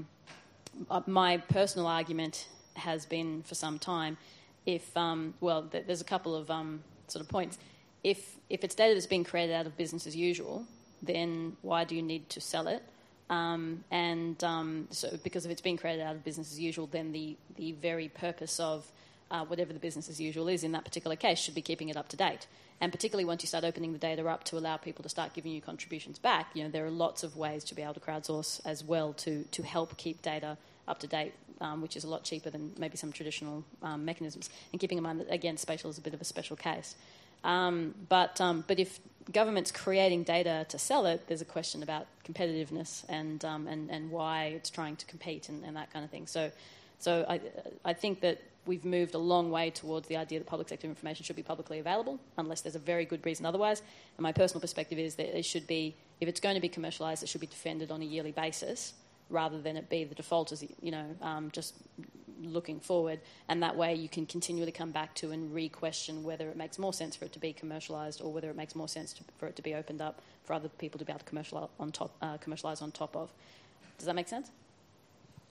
My personal argument has been for some time, if, um, well, th- there's a couple of um, sort of points. If if it's data that's being created out of business as usual, then why do you need to sell it? Um, and um, so because if it's being created out of business as usual, then the, the very purpose of uh, whatever the business as usual is in that particular case should be keeping it up to date. And particularly once you start opening the data up to allow people to start giving you contributions back, you know, there are lots of ways to be able to crowdsource as well to, to help keep data up to date, um, which is a lot cheaper than maybe some traditional um, mechanisms. And keeping in mind that, again, spatial is a bit of a special case. Um, but um, but if government's creating data to sell it, there's a question about competitiveness and um, and, and why it's trying to compete and, and that kind of thing. So so I I think that we've moved a long way towards the idea that public sector information should be publicly available, unless there's a very good reason otherwise. And my personal perspective is that it should be, if it's going to be commercialised, it should be defended on a yearly basis, rather than it be the default as, you know, um, just looking forward. And that way you can continually come back to and re-question whether it makes more sense for it to be commercialised or whether it makes more sense to, for it to be opened up for other people to be able to commercialise on top, uh, commercialise on top of. Does that make sense?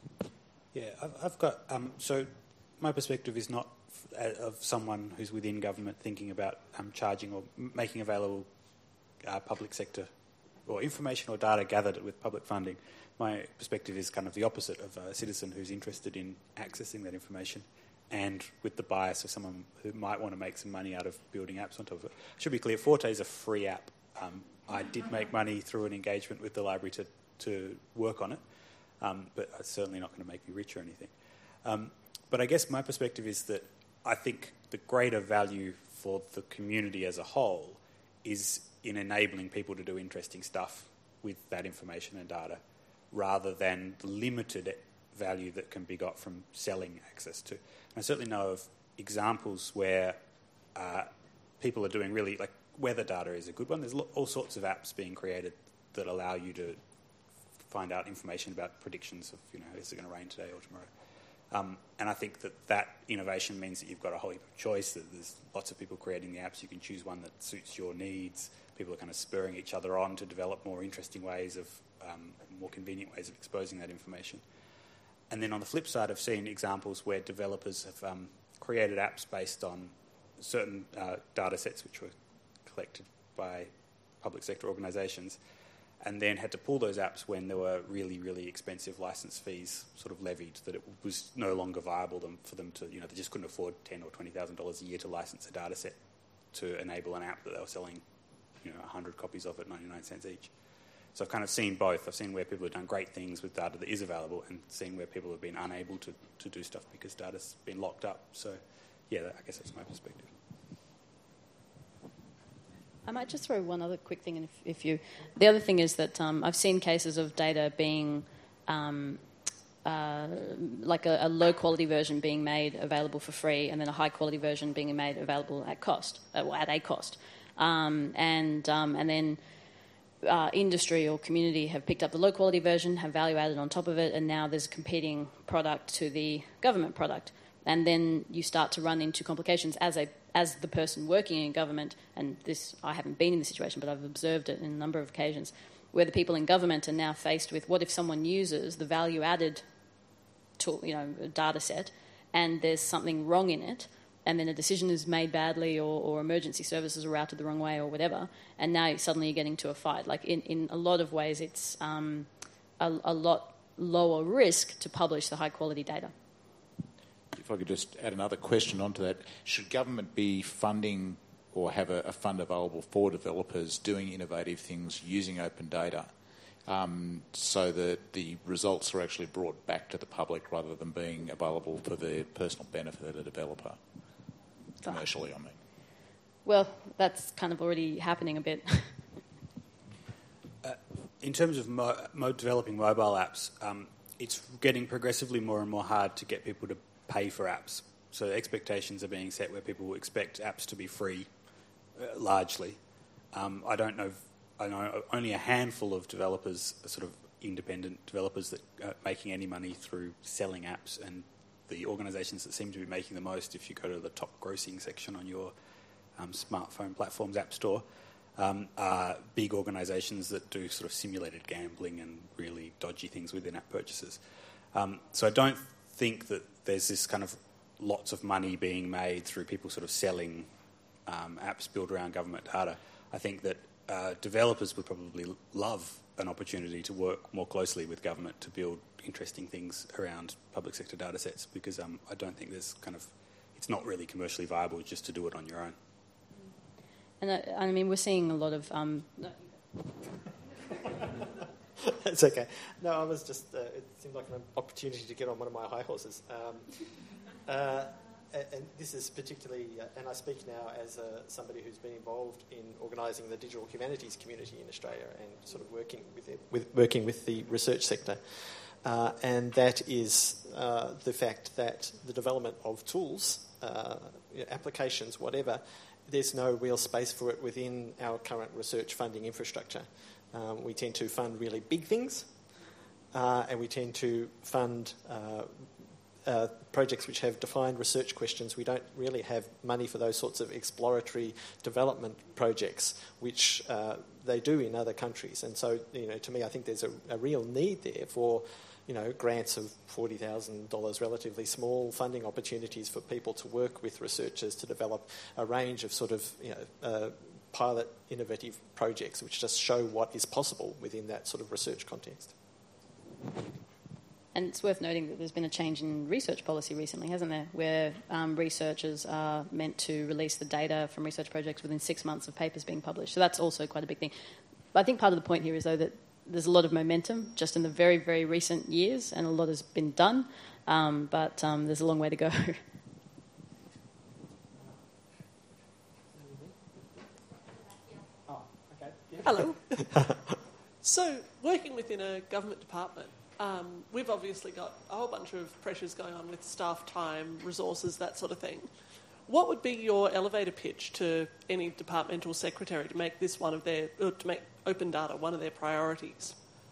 Yeah, I've, I've got... Um, so my perspective is not f- of someone who's within government thinking about um, charging or m- making available uh, public sector or information or data gathered with public funding. My perspective is kind of the opposite of a citizen who's interested in accessing that information and with the bias of someone who might want to make some money out of building apps on top of it. I should be clear, Forte is a free app. Um, I did make money through an engagement with the library to, to work on it, um, but it's certainly not going to make me rich or anything. Um, but I guess my perspective is that I think the greater value for the community as a whole is in enabling people to do interesting stuff with that information and data, rather than the limited value that can be got from selling access to. And I certainly know of examples where uh, people are doing really, like weather data is a good one. There's all sorts of apps being created that allow you to find out information about predictions of, you know, is it going to rain today or tomorrow. Um, and I think that that innovation means that you've got a whole heap of choice, that there's lots of people creating the apps. You can choose one that suits your needs. People are kind of spurring each other on to develop more interesting ways of, um, more convenient ways of exposing that information. And then on the flip side, I've seen examples where developers have um, created apps based on certain uh, data sets which were collected by public sector organisations, and then had to pull those apps when there were really, really expensive licence fees sort of levied, that it was no longer viable them, for them to, you know, they just couldn't afford ten thousand dollars or twenty thousand dollars a year to licence a data set to enable an app that they were selling, you know, one hundred copies of at ninety-nine cents each. So I've kind of seen both. I've seen where people have done great things with data that is available, and seen where people have been unable to, to do stuff because data's been locked up. So, yeah, I guess that's my perspective. I might just throw one other quick thing in if, if you... The other thing is that um, I've seen cases of data being... Um, uh, like a, a low-quality version being made available for free, and then a high-quality version being made available at cost, uh, at a cost. Um, and um, and then... Uh, industry or community have picked up the low-quality version, have value added on top of it, and now there's a competing product to the government product. And then you start to run into complications as a as the person working in government, and this, I haven't been in this situation, but I've observed it in a number of occasions, where the people in government are now faced with, what if someone uses the value-added tool, you know, data set, and there's something wrong in it, and then a decision is made badly, or, or emergency services are routed the wrong way or whatever, and now suddenly you're getting to a fight. Like in, in a lot of ways, it's um, a, a lot lower risk to publish the high-quality data. If I could just add another question onto that, should government be funding or have a, a fund available for developers doing innovative things using open data, um, so that the results are actually brought back to the public rather than being available for the personal benefit of the developer? Commercially, I mean. Well, that's kind of already happening a bit. uh, in terms of mo- mo- developing mobile apps, um, it's getting progressively more and more hard to get people to pay for apps. So expectations are being set where people expect apps to be free, uh, largely. Um, I don't know. I know only a handful of developers, sort of independent developers, that are making any money through selling apps, and the organisations that seem to be making the most, if you go to the top grossing section on your um, smartphone platform's app store, um, are big organisations that do sort of simulated gambling and really dodgy things with in-app purchases. Um, so I don't think that there's this kind of lots of money being made through people sort of selling um, apps built around government data. I think that uh, developers would probably love an opportunity to work more closely with government to build interesting things around public sector data sets, because um, I don't think there's kind of, it's not really commercially viable just to do it on your own. And uh, I mean, we're seeing a lot of... Um, no. It's okay. No, I was just, uh, it seemed like an opportunity to get on one of my high horses. Um, uh, and, and this is particularly, uh, and I speak now as uh, somebody who's been involved in organising the digital humanities community in Australia and sort of working with it, with working with the research sector. Uh, and that is uh, the fact that the development of tools, uh, applications, whatever, there's no real space for it within our current research funding infrastructure. Um, we tend to fund really big things, uh, and we tend to fund uh, uh, projects which have defined research questions. We don't really have money for those sorts of exploratory development projects, which uh, they do in other countries. And so, you know, to me, I think there's a, a real need there for you know, grants of forty thousand dollars, relatively small funding opportunities for people to work with researchers to develop a range of sort of, you know, uh, pilot innovative projects which just show what is possible within that sort of research context. And it's worth noting that there's been a change in research policy recently, hasn't there, where um, researchers are meant to release the data from research projects within six months of papers being published. So that's also quite a big thing. But I think part of the point here is, though, that there's a lot of momentum just in the very, very recent years, and a lot has been done, um, but um, there's a long way to go. Hello. So, working within a government department, um, we've obviously got a whole bunch of pressures going on with staff time, resources, that sort of thing. What would be your elevator pitch to any departmental secretary to make this one of their, uh, to make open data one of their priorities?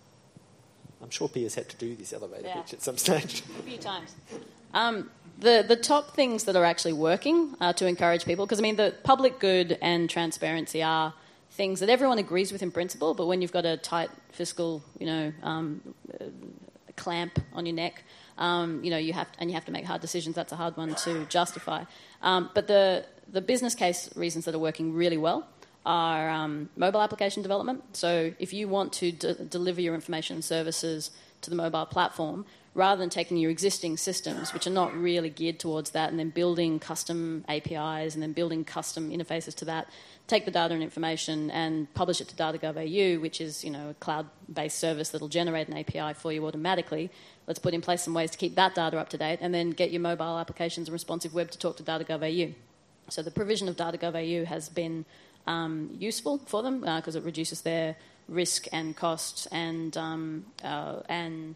I'm sure Pia's had to do this elevator Yeah. pitch at some stage. A few times. Um, the, the top things that are actually working uh, to encourage people, because, I mean, the public good and transparency are things that everyone agrees with in principle, but when you've got a tight fiscal, you know, um, uh, clamp on your neck, um, you know, you have and you have to make hard decisions. That's a hard one to justify. Um, but the the business case reasons that are working really well are um, mobile application development. So if you want to d- deliver your information and services to the mobile platform, rather than taking your existing systems, which are not really geared towards that, and then building custom A P Is and then building custom interfaces to that, take the data and information and publish it to data dot gov dot a u, which is, you know, a cloud-based service that will generate an A P I for you automatically. Let's put in place some ways to keep that data up to date, and then get your mobile applications and responsive web to talk to data dot gov dot a u. So the provision of data dot gov dot a u has been um, useful for them because uh, it reduces their risk and costs and um, uh, and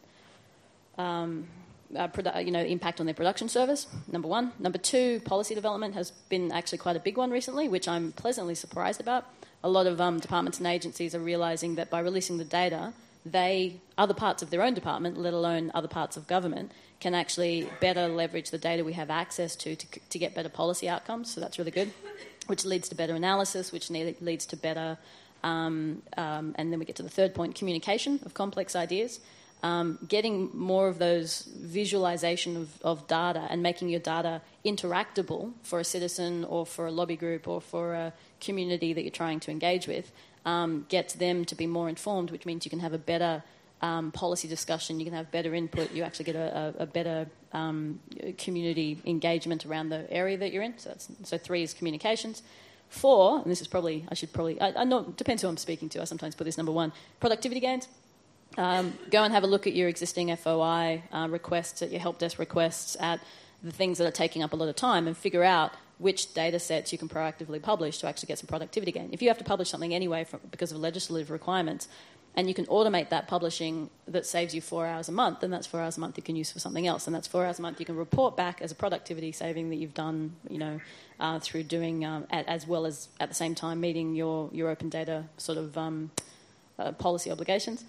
Um, uh, produ- you know, impact on their production service, number one. Number two, policy development has been actually quite a big one recently, which I'm pleasantly surprised about. A lot of um, departments and agencies are realising that by releasing the data, they, other parts of their own department, let alone other parts of government, can actually better leverage the data we have access to to, to get better policy outcomes. So that's really good, which leads to better analysis, which need, leads to better, um, um, and then we get to the third point, communication of complex ideas. Um, getting more of those visualization of, of data and making your data interactable for a citizen or for a lobby group or for a community that you're trying to engage with um, gets them to be more informed, which means you can have a better um, policy discussion, you can have better input, you actually get a, a, a better um, community engagement around the area that you're in. So, that's, so three is communications. Four, and this is probably, I should probably, I, I know, depends who I'm speaking to, I sometimes put this number one, productivity gains. Um, go and have a look at your existing F O I uh, requests, at your help desk requests, at the things that are taking up a lot of time, and figure out which data sets you can proactively publish to actually get some productivity gain. If you have to publish something anyway from, because of legislative requirements, and you can automate that publishing that saves you four hours a month, then that's four hours a month you can use for something else, and that's four hours a month you can report back as a productivity saving that you've done, you know, uh, through doing, um, at, as well as at the same time meeting your, your open data sort of um, uh, policy obligations.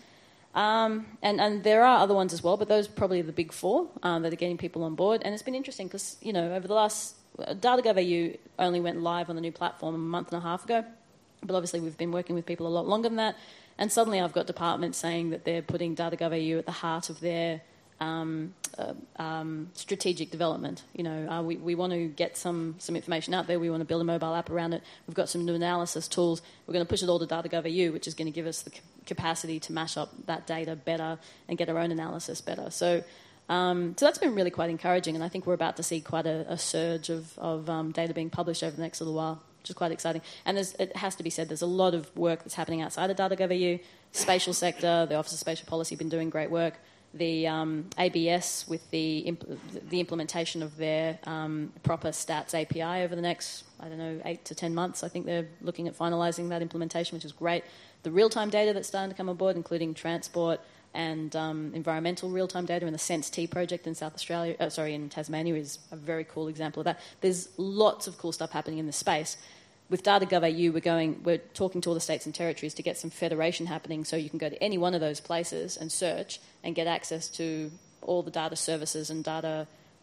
Um, and, and there are other ones as well, but those are probably the big four um, that are getting people on board. And it's been interesting because, you know, over the last... Uh, data dot gov dot a u only went live on the new platform a month and a half ago, but obviously we've been working with people a lot longer than that. And suddenly I've got departments saying that they're putting data dot gov dot a u at the heart of their um, uh, um, strategic development. You know, uh, we, we want to get some, some information out there. We want to build a mobile app around it. We've got some new analysis tools. We're going to push it all to data dot gov dot a u, which is going to give us the capacity to mash up that data better and get our own analysis better. So um, so that's been really quite encouraging, and I think we're about to see quite a, a surge of, of um, data being published over the next little while, which is quite exciting. And there's, it has to be said, there's a lot of work that's happening outside of data dot gov dot a u. Spatial sector, the Office of Spatial Policy have been doing great work. The um, A B S with the imp- the implementation of their um, proper stats A P I over the next, I don't know, eight to ten months. I think they're looking at finalising that implementation, which is great. The real-time data that's starting to come on board, including transport and um, environmental real-time data, and the Sense-T project in South Australia, uh, sorry, in Tasmania is a very cool example of that. There's lots of cool stuff happening in this space. With data dot gov dot a u, we're going, we're talking to all the states and territories to get some federation happening, so you can go to any one of those places and search and get access to all the data services and data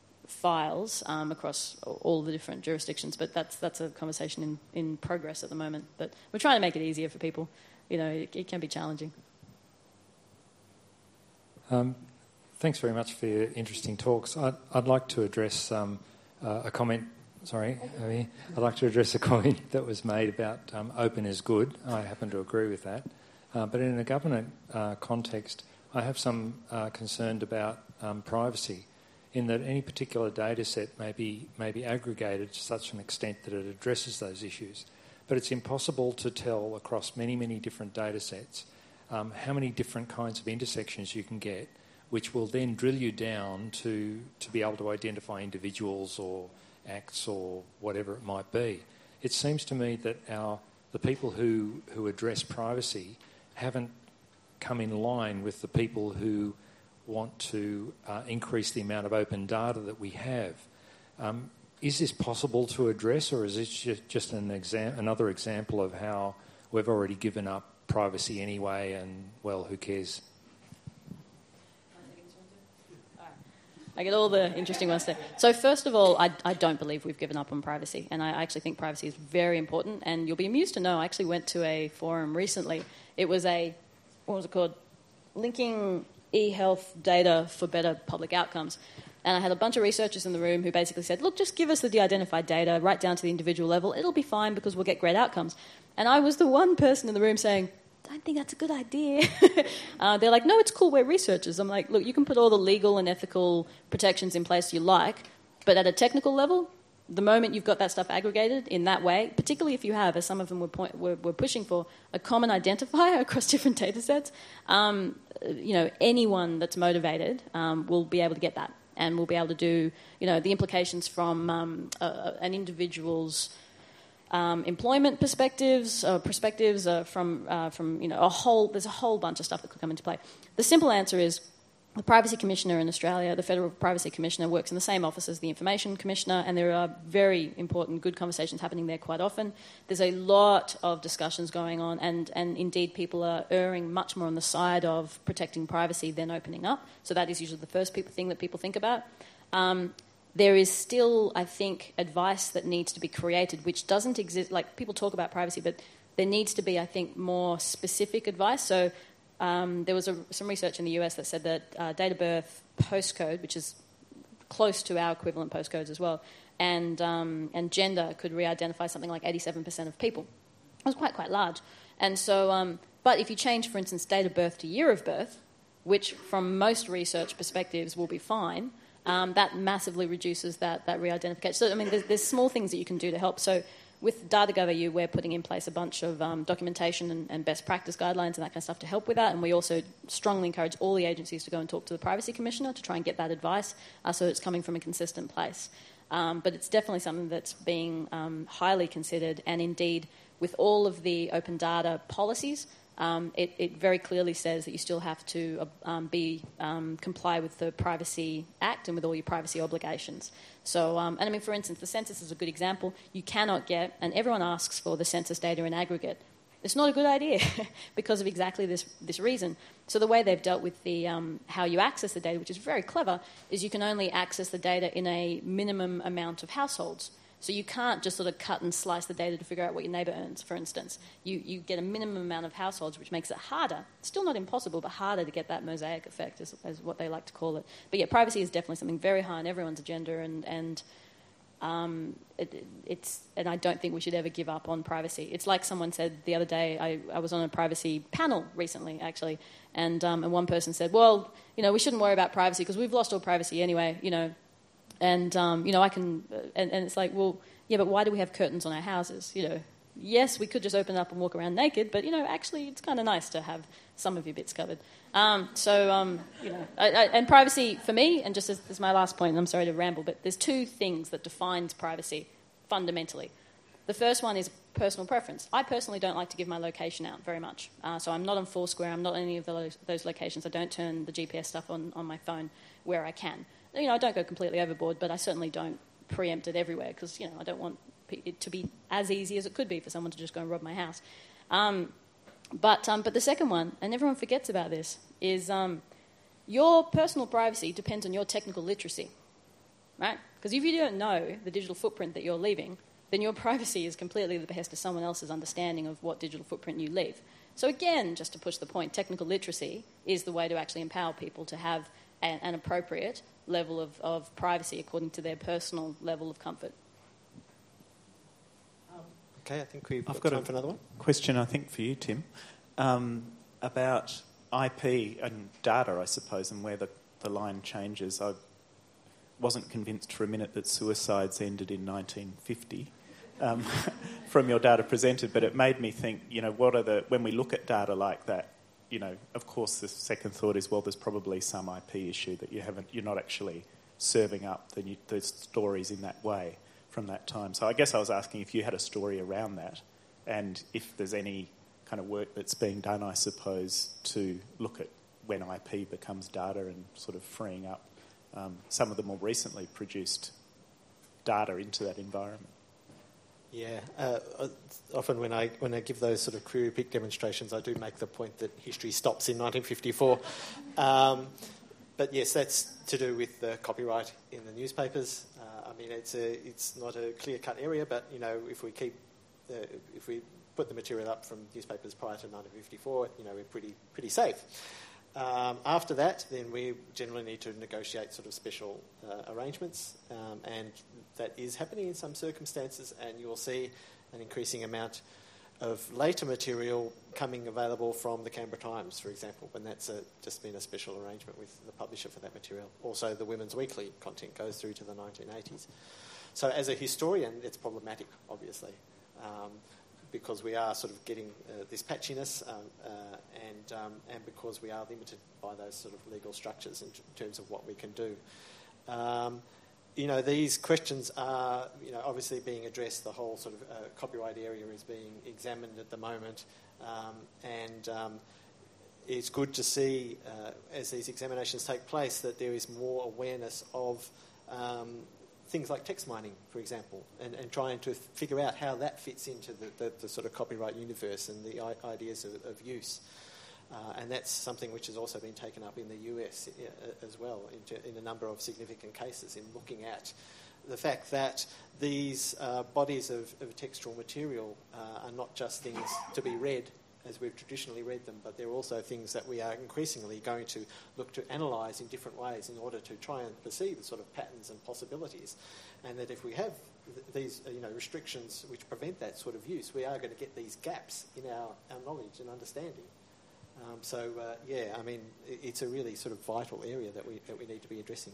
files um, across all the different jurisdictions. But that's that's a conversation in, in progress at the moment. But we're trying to make it easier for people. You know, it, it can be challenging. Um, thanks very much for your interesting talks. I'd, I'd like to address um, uh, a comment. Sorry, I'd like to address a comment that was made about um, open is good. I happen to agree with that. Uh, but in a government uh, context, I have some uh, concern about um, privacy, in that any particular data set may be, may be aggregated to such an extent that it addresses those issues. But it's impossible to tell across many, many different data sets um, how many different kinds of intersections you can get, which will then drill you down to, to be able to identify individuals or acts or whatever it might be. It seems to me that our the people who, who address privacy haven't come in line with the people who want to uh, increase the amount of open data that we have. Um, is this possible to address, or is this just, just an exam- another example of how we've already given up privacy anyway and, well, who cares? I get all the interesting ones there. So first of all, I, I don't believe we've given up on privacy, and I actually think privacy is very important, and you'll be amused to know I actually went to a forum recently. It was a, what was it called? Linking e-health data for better public outcomes. And I had a bunch of researchers in the room who basically said, look, just give us the de-identified data right down to the individual level. It'll be fine because we'll get great outcomes. And I was the one person in the room saying, I don't think that's a good idea. uh, they're like, no, it's cool, we're researchers. I'm like, look, you can put all the legal and ethical protections in place you like, but at a technical level, the moment you've got that stuff aggregated in that way, particularly if you have, as some of them were, point, were, were pushing for, a common identifier across different data sets, um, you know, anyone that's motivated um, will be able to get that, and will be able to do, you know, the implications from um, uh, an individual's Um, employment perspectives, uh, perspectives uh, from uh, from you know a whole. There's a whole bunch of stuff that could come into play. The simple answer is the Privacy Commissioner in Australia, the Federal Privacy Commissioner, works in the same office as the Information Commissioner, and there are very important, good conversations happening there quite often. There's a lot of discussions going on, and and indeed people are erring much more on the side of protecting privacy than opening up. So that is usually the first people, thing that people think about. Um, There is still, I think, advice that needs to be created, which doesn't exist. Like, people talk about privacy, but there needs to be, I think, more specific advice. So um, there was a, some research in the U S that said that uh, date of birth postcode, which is close to our equivalent postcodes as well, and um, and gender could re-identify something like eighty-seven percent of people. It was quite, quite large. And so, um, but if you change, for instance, date of birth to year of birth, which from most research perspectives will be fine, Um, that massively reduces that, that re-identification. So, I mean, there's, there's small things that you can do to help. So with DataGov.au, we're putting in place a bunch of um, documentation and, and best practice guidelines and that kind of stuff to help with that. And we also strongly encourage all the agencies to go and talk to the Privacy Commissioner to try and get that advice uh, so it's coming from a consistent place. Um, but it's definitely something that's being um, highly considered. And indeed, with all of the open data policies, Um, it, it very clearly says that you still have to uh, um, be um, comply with the Privacy Act and with all your privacy obligations. So, um, and I mean, for instance, the census is a good example. You cannot get, and everyone asks for the census data in aggregate. It's not a good idea because of exactly this this reason. So the way they've dealt with the um, how you access the data, which is very clever, is you can only access the data in a minimum amount of households. So you can't just sort of cut and slice the data to figure out what your neighbour earns, for instance. You you get a minimum amount of households, which makes it harder. Still not impossible, but harder to get that mosaic effect, is, is what they like to call it. But yeah, privacy is definitely something very high on everyone's agenda, and and um, it, it's and I don't think we should ever give up on privacy. It's like someone said the other day. I, I was on a privacy panel recently, actually, and um, and one person said, "Well, you know, we shouldn't worry about privacy because we've lost all privacy anyway, you know." And, um, you know, I can... And, and it's like, well, yeah, but why do we have curtains on our houses? You know, yes, we could just open up and walk around naked, but, you know, actually it's kind of nice to have some of your bits covered. Um, so, um, you know... I, I, and privacy, for me, and just as, as my last point, and I'm sorry to ramble, but there's two things that defines privacy fundamentally. The first one is personal preference. I personally don't like to give my location out very much. Uh, so I'm not on Foursquare, I'm not on any of those, those locations. I don't turn the G P S stuff on, on my phone where I can. You know, I don't go completely overboard, but I certainly don't preempt it everywhere because, you know, I don't want it to be as easy as it could be for someone to just go and rob my house. Um, but um, but the second one, and everyone forgets about this, is um, your personal privacy depends on your technical literacy, right? Because if you don't know the digital footprint that you're leaving, then your privacy is completely at the behest of someone else's understanding of what digital footprint you leave. So again, just to push the point, technical literacy is the way to actually empower people to have an, an appropriate level of, of privacy according to their personal level of comfort. Okay, I think we've I've got, got time a for another one. Question, I think, for you, Tim, um, about I P and data, I suppose, and where the, the line changes. I wasn't convinced for a minute that suicides ended in nineteen fifty um, from your data presented, but it made me think, you know, what are the, when we look at data like that, you know, of course the second thought is, well, there's probably some I P issue that you haven't, you're not actually serving up the, new, the stories in that way from that time. So I guess I was asking if you had a story around that, and if there's any kind of work that's being done, I suppose, to look at when I P becomes data and sort of freeing up um, some of the more recently produced data into that environment. Yeah, uh, often when I when I give those sort of query pick demonstrations, I do make the point that history stops in nineteen fifty-four. Um, but yes, that's to do with the copyright in the newspapers. Uh, I mean, it's a it's not a clear-cut area, but you know, if we keep uh, if we put the material up from newspapers prior to nineteen fifty-four, you know, we're pretty pretty safe. Um, after that, then we generally need to negotiate sort of special uh, arrangements, um, and that is happening in some circumstances, and you will see an increasing amount of later material coming available from the Canberra Times, for example, when that's a, just been a special arrangement with the publisher for that material. Also, the Women's Weekly content goes through to the nineteen eighties. So as a historian, it's problematic, obviously. Um, because we are sort of getting uh, this patchiness um, uh, and um, and because we are limited by those sort of legal structures in t- terms of what we can do. Um, you know, these questions are, you know, obviously being addressed. The whole sort of uh, copyright area is being examined at the moment, um, and um, it's good to see, uh, as these examinations take place, that there is more awareness of um, things like text mining, for example, and, and trying to figure out how that fits into the, the, the sort of copyright universe and the I- ideas of, of use. Uh, and that's something which has also been taken up in the U S uh, as well, in, in a number of significant cases, in looking at the fact that these uh, bodies of, of textual material uh, are not just things to be read as we've traditionally read them, but they're also things that we are increasingly going to look to analyse in different ways in order to try and perceive the sort of patterns and possibilities. And that if we have th- these uh, you know, restrictions which prevent that sort of use, we are going to get these gaps in our, our knowledge and understanding. Um, so, uh, yeah, I mean, it's a really sort of vital area that we that we need to be addressing.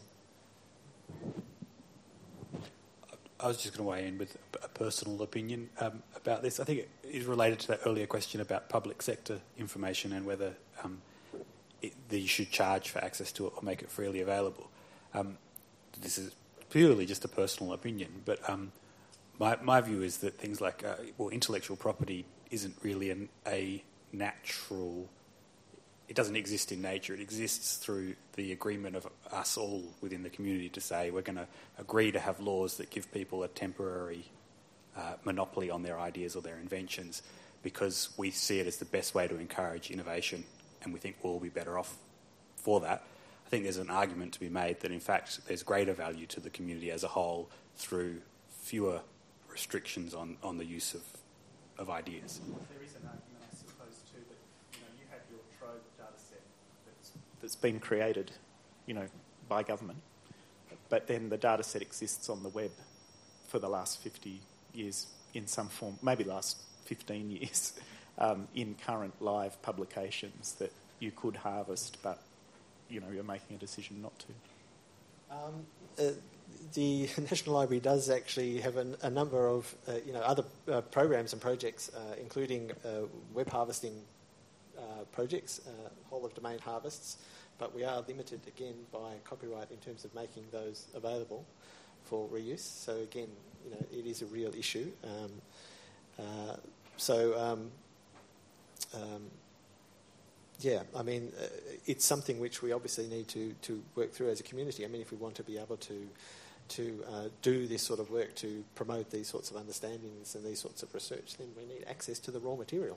I was just going to weigh in with a personal opinion um, about this. I think it is related to that earlier question about public sector information and whether um, it, that you should charge for access to it or make it freely available. Um, this is purely just a personal opinion, but um, my, my view is that things like uh, well, intellectual property isn't really an, a natural... It doesn't exist in nature. It exists through the agreement of us all within the community to say we're going to agree to have laws that give people a temporary uh, monopoly on their ideas or their inventions because we see it as the best way to encourage innovation and we think we'll all be better off for that. I think there's an argument to be made that in fact there's greater value to the community as a whole through fewer restrictions on, on the use of, of ideas. There is an argument, I suppose, too, that you know you have your Trove data set that's, that's been created, you know, by government, but then the data set exists on the web for the last fifty years in some form, maybe last fifteen years, um, in current live publications that you could harvest, but you know you're making a decision not to. Um, uh, the National Library does actually have an, a number of uh, you know other uh, programs and projects, uh, including uh, web harvesting uh, projects, uh, whole of domain harvests, but we are limited again by copyright in terms of making those available for reuse. So again, you know, it is a real issue. Um, uh, so. Um, um, Yeah, I mean, uh, it's something which we obviously need to, to work through as a community. I mean, if we want to be able to to uh, do this sort of work to promote these sorts of understandings and these sorts of research, then we need access to the raw material.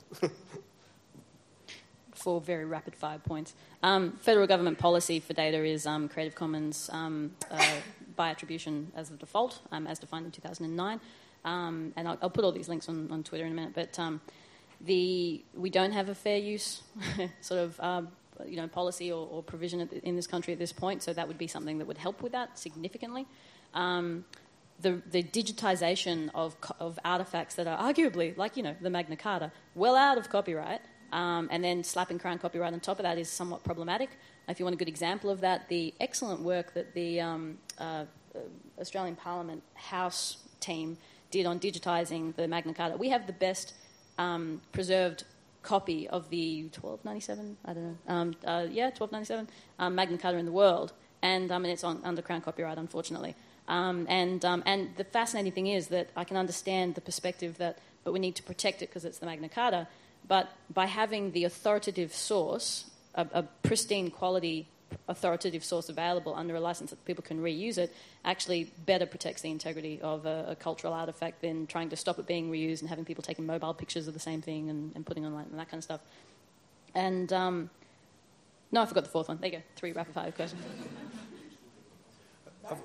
Four very rapid-fire points. Um, federal government policy for data is um, Creative Commons um, uh, by attribution as the default, um, as defined in two thousand nine. Um, and I'll, I'll put all these links on, on Twitter in a minute, but... Um, The we don't have a fair use sort of um, you know, policy or, or provision in this country at this point, so that would be something that would help with that significantly. Um, the, the digitisation of, of artefacts that are arguably, like, you know, the Magna Carta, well out of copyright, um, and then slapping crown copyright on top of that is somewhat problematic. If you want a good example of that, the excellent work that the um, uh, Australian Parliament House team did on digitising the Magna Carta. We have the best um, preserved copy of the twelve ninety-seven, I don't know, um, uh, yeah, twelve ninety-seven um, Magna Carta in the world, and um, and it's on under crown copyright, unfortunately. Um, and um, and the fascinating thing is that I can understand the perspective that, but we need to protect it because it's the Magna Carta. But by having the authoritative source, a, a pristine quality authoritative source available under a license that people can reuse it, actually better protects the integrity of a, a cultural artefact than trying to stop it being reused and having people taking mobile pictures of the same thing and, and putting online and that kind of stuff. And um, no, I forgot the fourth one. There you go. Three rapid fire questions. I've,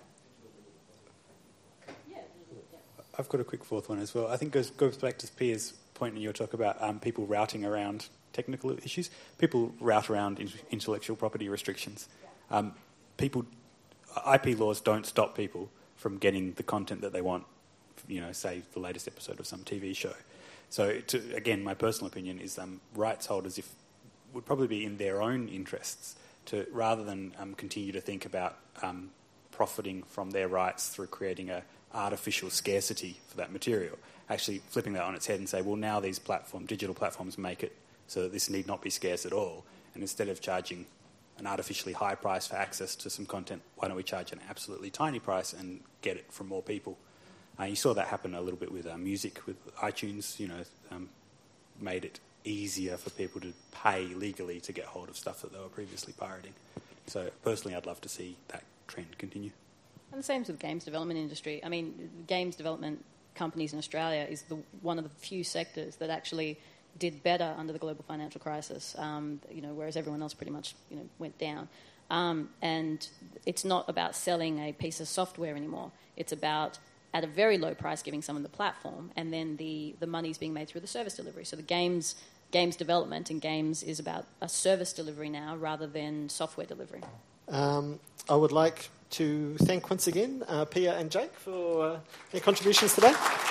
I've got a quick fourth one as well. I think goes goes back to Pia's point in your talk about um, people routing around technical issues. People route around intellectual property restrictions. Um, people, I P laws don't stop people from getting the content that they want, you know, say the latest episode of some T V show. So, to, again, my personal opinion is um, rights holders if, would probably be in their own interests to, rather than um, continue to think about um, profiting from their rights through creating a artificial scarcity for that material, actually flipping that on its head and say, well, now these platform, digital platforms make it so that this need not be scarce at all. And instead of charging an artificially high price for access to some content, why don't we charge an absolutely tiny price and get it from more people? Uh, you saw that happen a little bit with uh, music, with iTunes, you know, um, made it easier for people to pay legally to get hold of stuff that they were previously pirating. So personally, I'd love to see that trend continue. And the same with the games development industry. I mean, games development companies in Australia is the, one of the few sectors that actually did better under the global financial crisis, um, you know, whereas everyone else pretty much, you know, went down. Um, and it's not about selling a piece of software anymore. It's about, at a very low price, giving someone the platform, and then the, the money's being made through the service delivery. So the games games development and games is about a service delivery now rather than software delivery. Um, I would like to thank once again uh, Pia and Jake for uh, their contributions today.